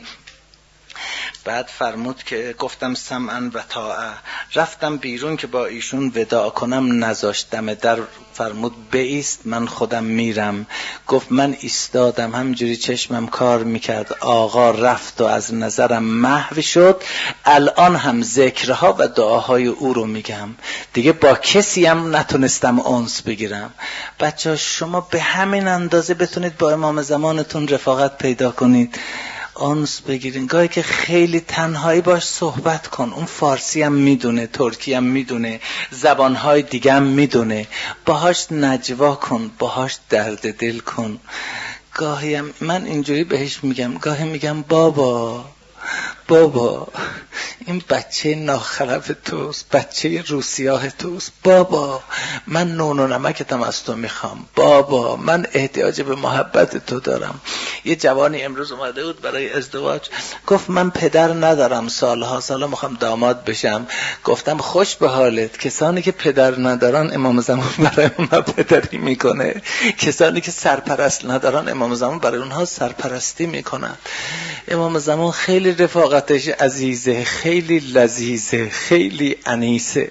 بعد فرمود که گفتم سمعا و طاعه، رفتم بیرون که با ایشون وداع کنم، نذاشتم در. فرمود بایست من خودم میرم. گفت من ایستادم، همجوری چشمم کار میکرد، آقا رفت و از نظرم محو شد. الان هم ذکرها و دعاهای او رو میگم، دیگه با کسی هم نتونستم انس بگیرم. بچه شما به همین اندازه بتونید با امام زمانتون رفاقت پیدا کنید، آنس بگیرین. گاهی که خیلی تنهایی باش صحبت کن، اون فارسی هم میدونه، ترکی هم میدونه، زبانهای دیگه هم میدونه، باهاش نجوا کن، باهاش درد دل کن. گاهی هم من اینجوری بهش میگم، گاهی میگم بابا این بچه ناخرف توست، بچه روسیاه توست، بابا من نون و نمکتم از تو میخوام، بابا من احتیاج به محبت تو دارم. یه جوانی امروز اومده بود برای ازدواج، گفت من پدر ندارم، سالها میخوام داماد بشم. گفتم خوش به حالت، کسانی که پدر ندارن امام زمان برای اونها پدری میکنه، کسانی که سرپرست ندارن امام زمان برای اونها سرپرستی میکنن. امام زمان خیلی رفاقتش عزیزه، خیلی لذیذه، خیلی انیسه.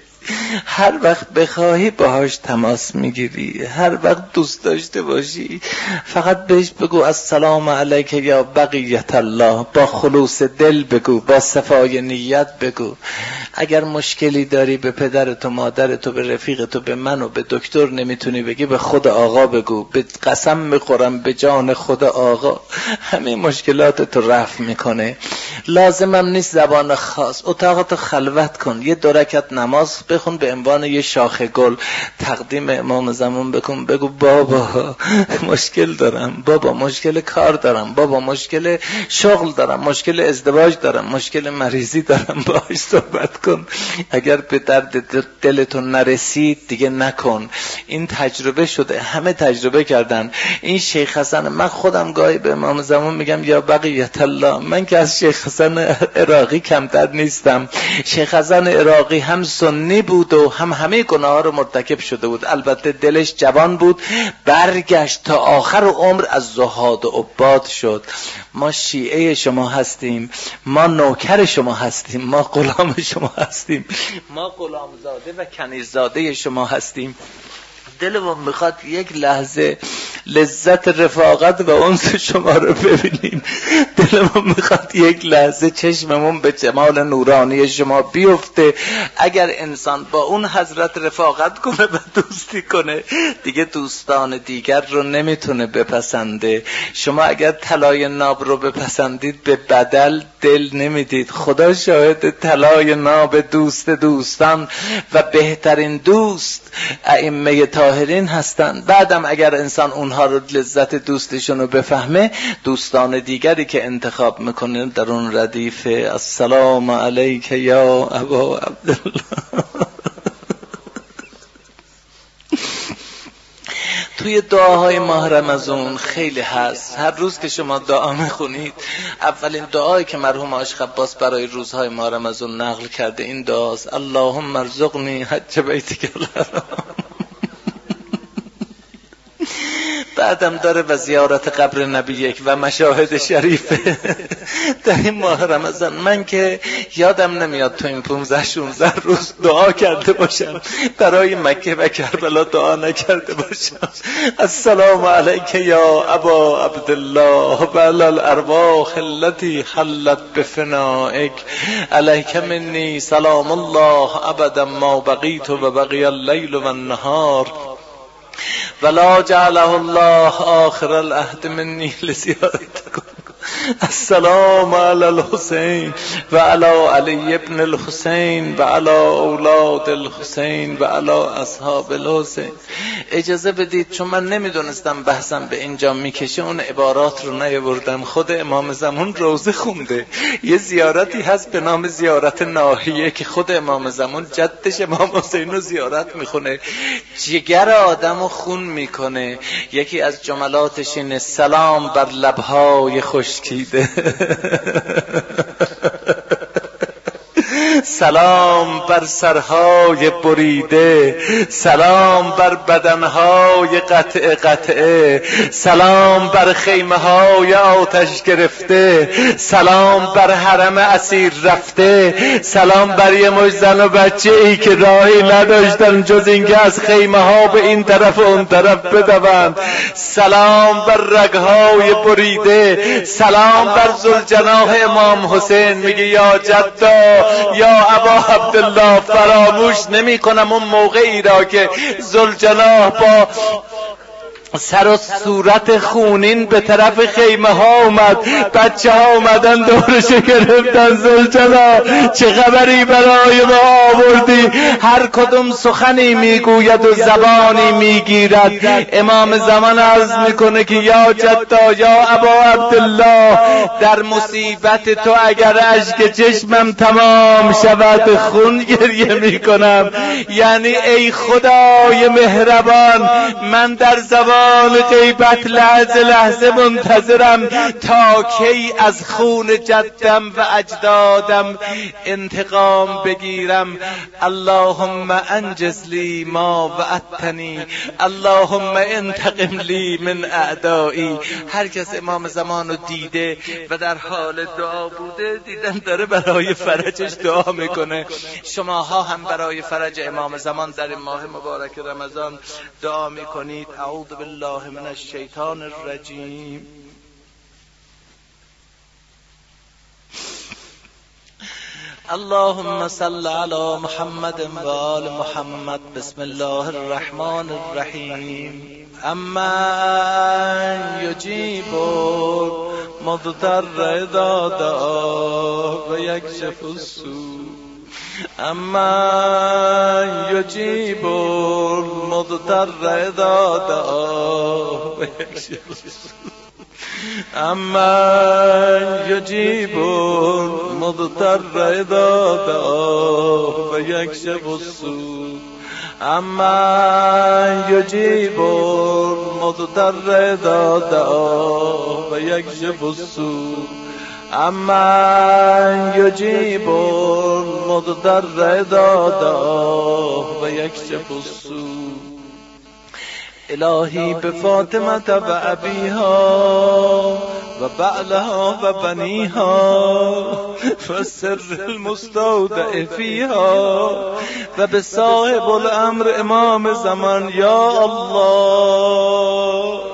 هر وقت بخواهی باهاش تماس میگیری، هر وقت دوست داشته باشی فقط بهش بگو السلام علیک یا بقیت الله، با خلوص دل بگو، با صفای نیت بگو. اگر مشکلی داری به پدرت و مادرت و به رفیقت و به من و به دکتر نمیتونی بگی، به خود آقا بگو، به قسم میخورم به جان خود آقا همه مشکلاتتو رفع میکنه. لازمم نیست زبان خاص، اتاقتو خلوت کن، یه 2 رکعت نماز بخون به عنوان یه شاخه گل، تقدیم امام زمان بکن، بگو بابا مشکل دارم، بابا مشکل کار دارم، بابا مشکل شغل دارم، مشکل ازدواج دارم، مشکل مریضی دارم، باهاش صحبت کن. اگر به درد دلتون نرسید دیگه نکن. این تجربه شده، همه تجربه کردن. این شیخ حسن، من خودم گاهی به امام زمان میگم یا بقیت الله، من که از شیخ حسن عراقی کمتر نیستم. شیخ حسن عراقی هم سنی بود و هم همه گناه‌ها رو مرتکب شده بود، البته دلش جوان بود، برگشت تا آخر عمر از زهاد و عباد شد. ما شیعه شما هستیم، ما نوکر شما هستیم، ما غلام شما هستیم، ما غلامزاده و کنیززاده شما هستیم. دلمون میخواد یک لحظه لذت رفاقت و انس شما رو ببینیم، دلمون میخواد یک لحظه چشممون به جمال نورانی شما بیفته. اگر انسان با اون حضرت رفاقت کنه و دوستی کنه دیگه دوستان دیگر رو نمیتونه بپسنده. شما اگر طلای ناب رو بپسندید به بدل دل نمیدید. خدا شاهد، طلای ناب دوست دوستان و بهترین دوست ائمه طاهرین هستند. بعدم اگر انسان اونها رو لذت دوستشون رو بفهمه، دوستان دیگری که انتخاب میکنه در اون ردیف السلام علیک یا ابا عبدالله توی دعاهای ماه رمضان خیلی هست. هر روز که شما دعا میخونید، اولین دعایی که مرحوم عاشق عباس برای روزهای ماه رمضان نقل کرده این دعاست: اللهم ارزقنی حج بیتک الحرام. بعدم داره و زیارت قبر نبی و مشاهد شریفه در این ماه رمضان. من که یادم نمیاد تو این 15-16 روز دعا کرده باشم برای مکه و کربلا دعا نکرده باشم. السلام علیک یا ابا عبدالله و علی الارواح التي حلت بفنائک، علیک منی سلام الله ابدا ما بقیت و بقی اللیل و النهار ولا جعله الله آخر العهد منی لزیارتکم. السلام علی الحسین و علی علی ابن الحسین و علی اولاد الحسین و علی اصحاب الحسین. اجازه بدید چون من نمیدونستم بحثم به اینجا میکشه اون عبارات رو نیاوردم. خود امام زمان روزه خونده. یه زیارتی هست به نام زیارت ناحیه که خود امام زمان جدش امام حسین رو زیارت میخونه، جگر آدم رو خون میکنه. یکی از جملاتش اینه: سلام بر لبهای خشکیده، سلام بر سرهای بریده، سلام بر بدنهای قطعه، سلام بر خیمه های آتش گرفته، سلام بر حرم اسیر رفته، سلام بر یه مجد زن و بچه ای که راهی نداشتن جز اینکه از خیمه ها به این طرف و اون طرف بدوند، سلام بر رگهای بریده، سلام بر ذوالجناح امام حسین. میگه یا جدا یا ابا عبدالله، فراموش نمی کنم اون موقعی را که ذوالجناح با سر و صورت خونین به طرف خیمه ها اومد. بچه ها اومدن دورش گرفتن: ذوالجلال چه خبری برای ما آوردی؟ هر کدوم سخنی میگوید و زبانی میگیرد. امام زمان عرض میکنه که یا جدا یا ابا عبدالله، در مصیبت تو اگر اشک چشمم تمام شود خون گریه میکنم. یعنی ای خدای مهربان، من در زبان غیبت لحظه لحظه منتظرم تا کی از خون جدم و اجدادم انتقام بگیرم. اللهم انجز لی ما وعدتنی، اللهم انتقم لی من اعدایی. هر کس امام زمان رو دیده و در حال دعا بوده، دیدن داره برای فرجش دعا میکنه. شماها هم برای فرج امام زمان در این ماه مبارک رمضان دعا میکنید. اعوذ بالله من الشیطان الرجیم. اللهم صل علی محمد و آل محمد. بسم الله الرحمن الرحیم. اما یجیب مضطر اذا دعا و یکشف السوء، اما یجیب مضطر اذا دعا و یکشف السوء، اما یجیب مضطر اذا دعا و یکشف السوء، اما یجیب مضطر اذا دعا و یکشف السوء، اما یجیب مضطر اذا دعا و یکشف السوء. الهی به فاطمه و ابیها و بعلها و بنیها و سر المستودع فیها و به صاحب الامر امام زمان یا الله.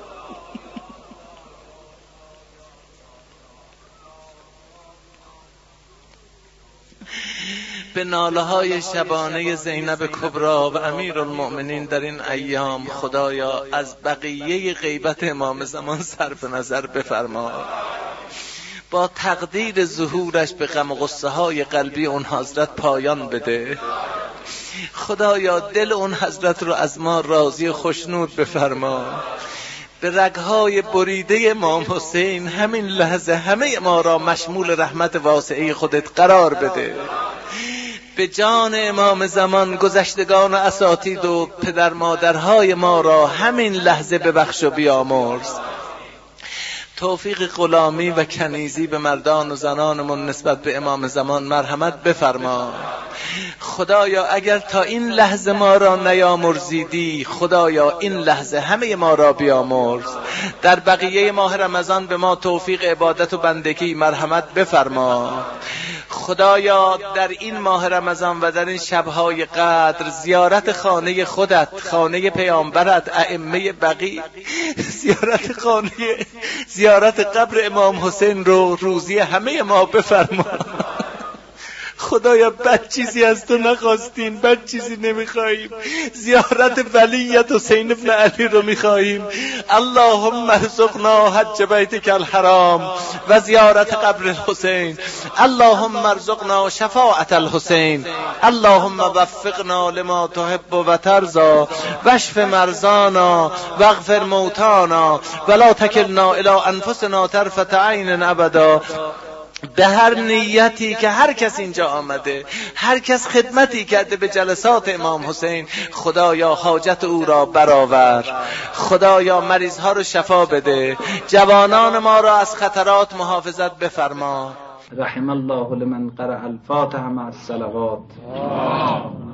به ناله‌های شبانه زینب کبری و امیرالمؤمنین در این ایام خدایا از بقیه غیبت امام زمان صرف نظر بفرما. با تقدیر ظهورش به غم و غصه های قلبی اون حضرت پایان بده. خدایا دل اون حضرت رو از ما راضی و خوشنود بفرما. به رگهای بریده امام حسین همین لحظه همه ما را مشمول رحمت واسعه خودت قرار بده. به جان امام زمان گذشتگان و اساتید و پدر مادرهای ما را همین لحظه ببخش و بیامرز. توفیق غلامی و کنیزی به مردان و زنانمون نسبت به امام زمان مرحمت بفرما. خدایا اگر تا این لحظه ما را نیامرزیدی، خدایا این لحظه همه ما را بیامرز. در بقیه ماه رمضان به ما توفیق عبادت و بندگی مرحمت بفرما. خدایا در این ماه رمضان و در این شبهای قدر زیارت خانه خودت، خانه پیامبرت، ائمه بقیع، زیارت قبر امام حسین رو روزی همه ما بفرما. خدایا بد چیزی از تو نخواستیم، بد چیزی نمیخواییم، زیارت ولیت حسین ابن علی رو میخواییم. اللهم ارزقنا حج بیتک الحرام و زیارت قبر الحسین. اللهم ارزقنا شفاعت الحسین. اللهم وفقنا لما تحب و ترضى واشف مرضانا واغفر موتانا ولا تکلنا الی انفسنا طرفة عین ابدا. به هر نیتی که هر کس اینجا آمده، هر کس خدمتی کرده به جلسات امام حسین، خدایا حاجت او را برآور. خدایا مریض ها رو شفا بده، جوانان ما را از خطرات محافظت بفرما. رحم الله لمن قرأ الفاتحه مع الصلوات.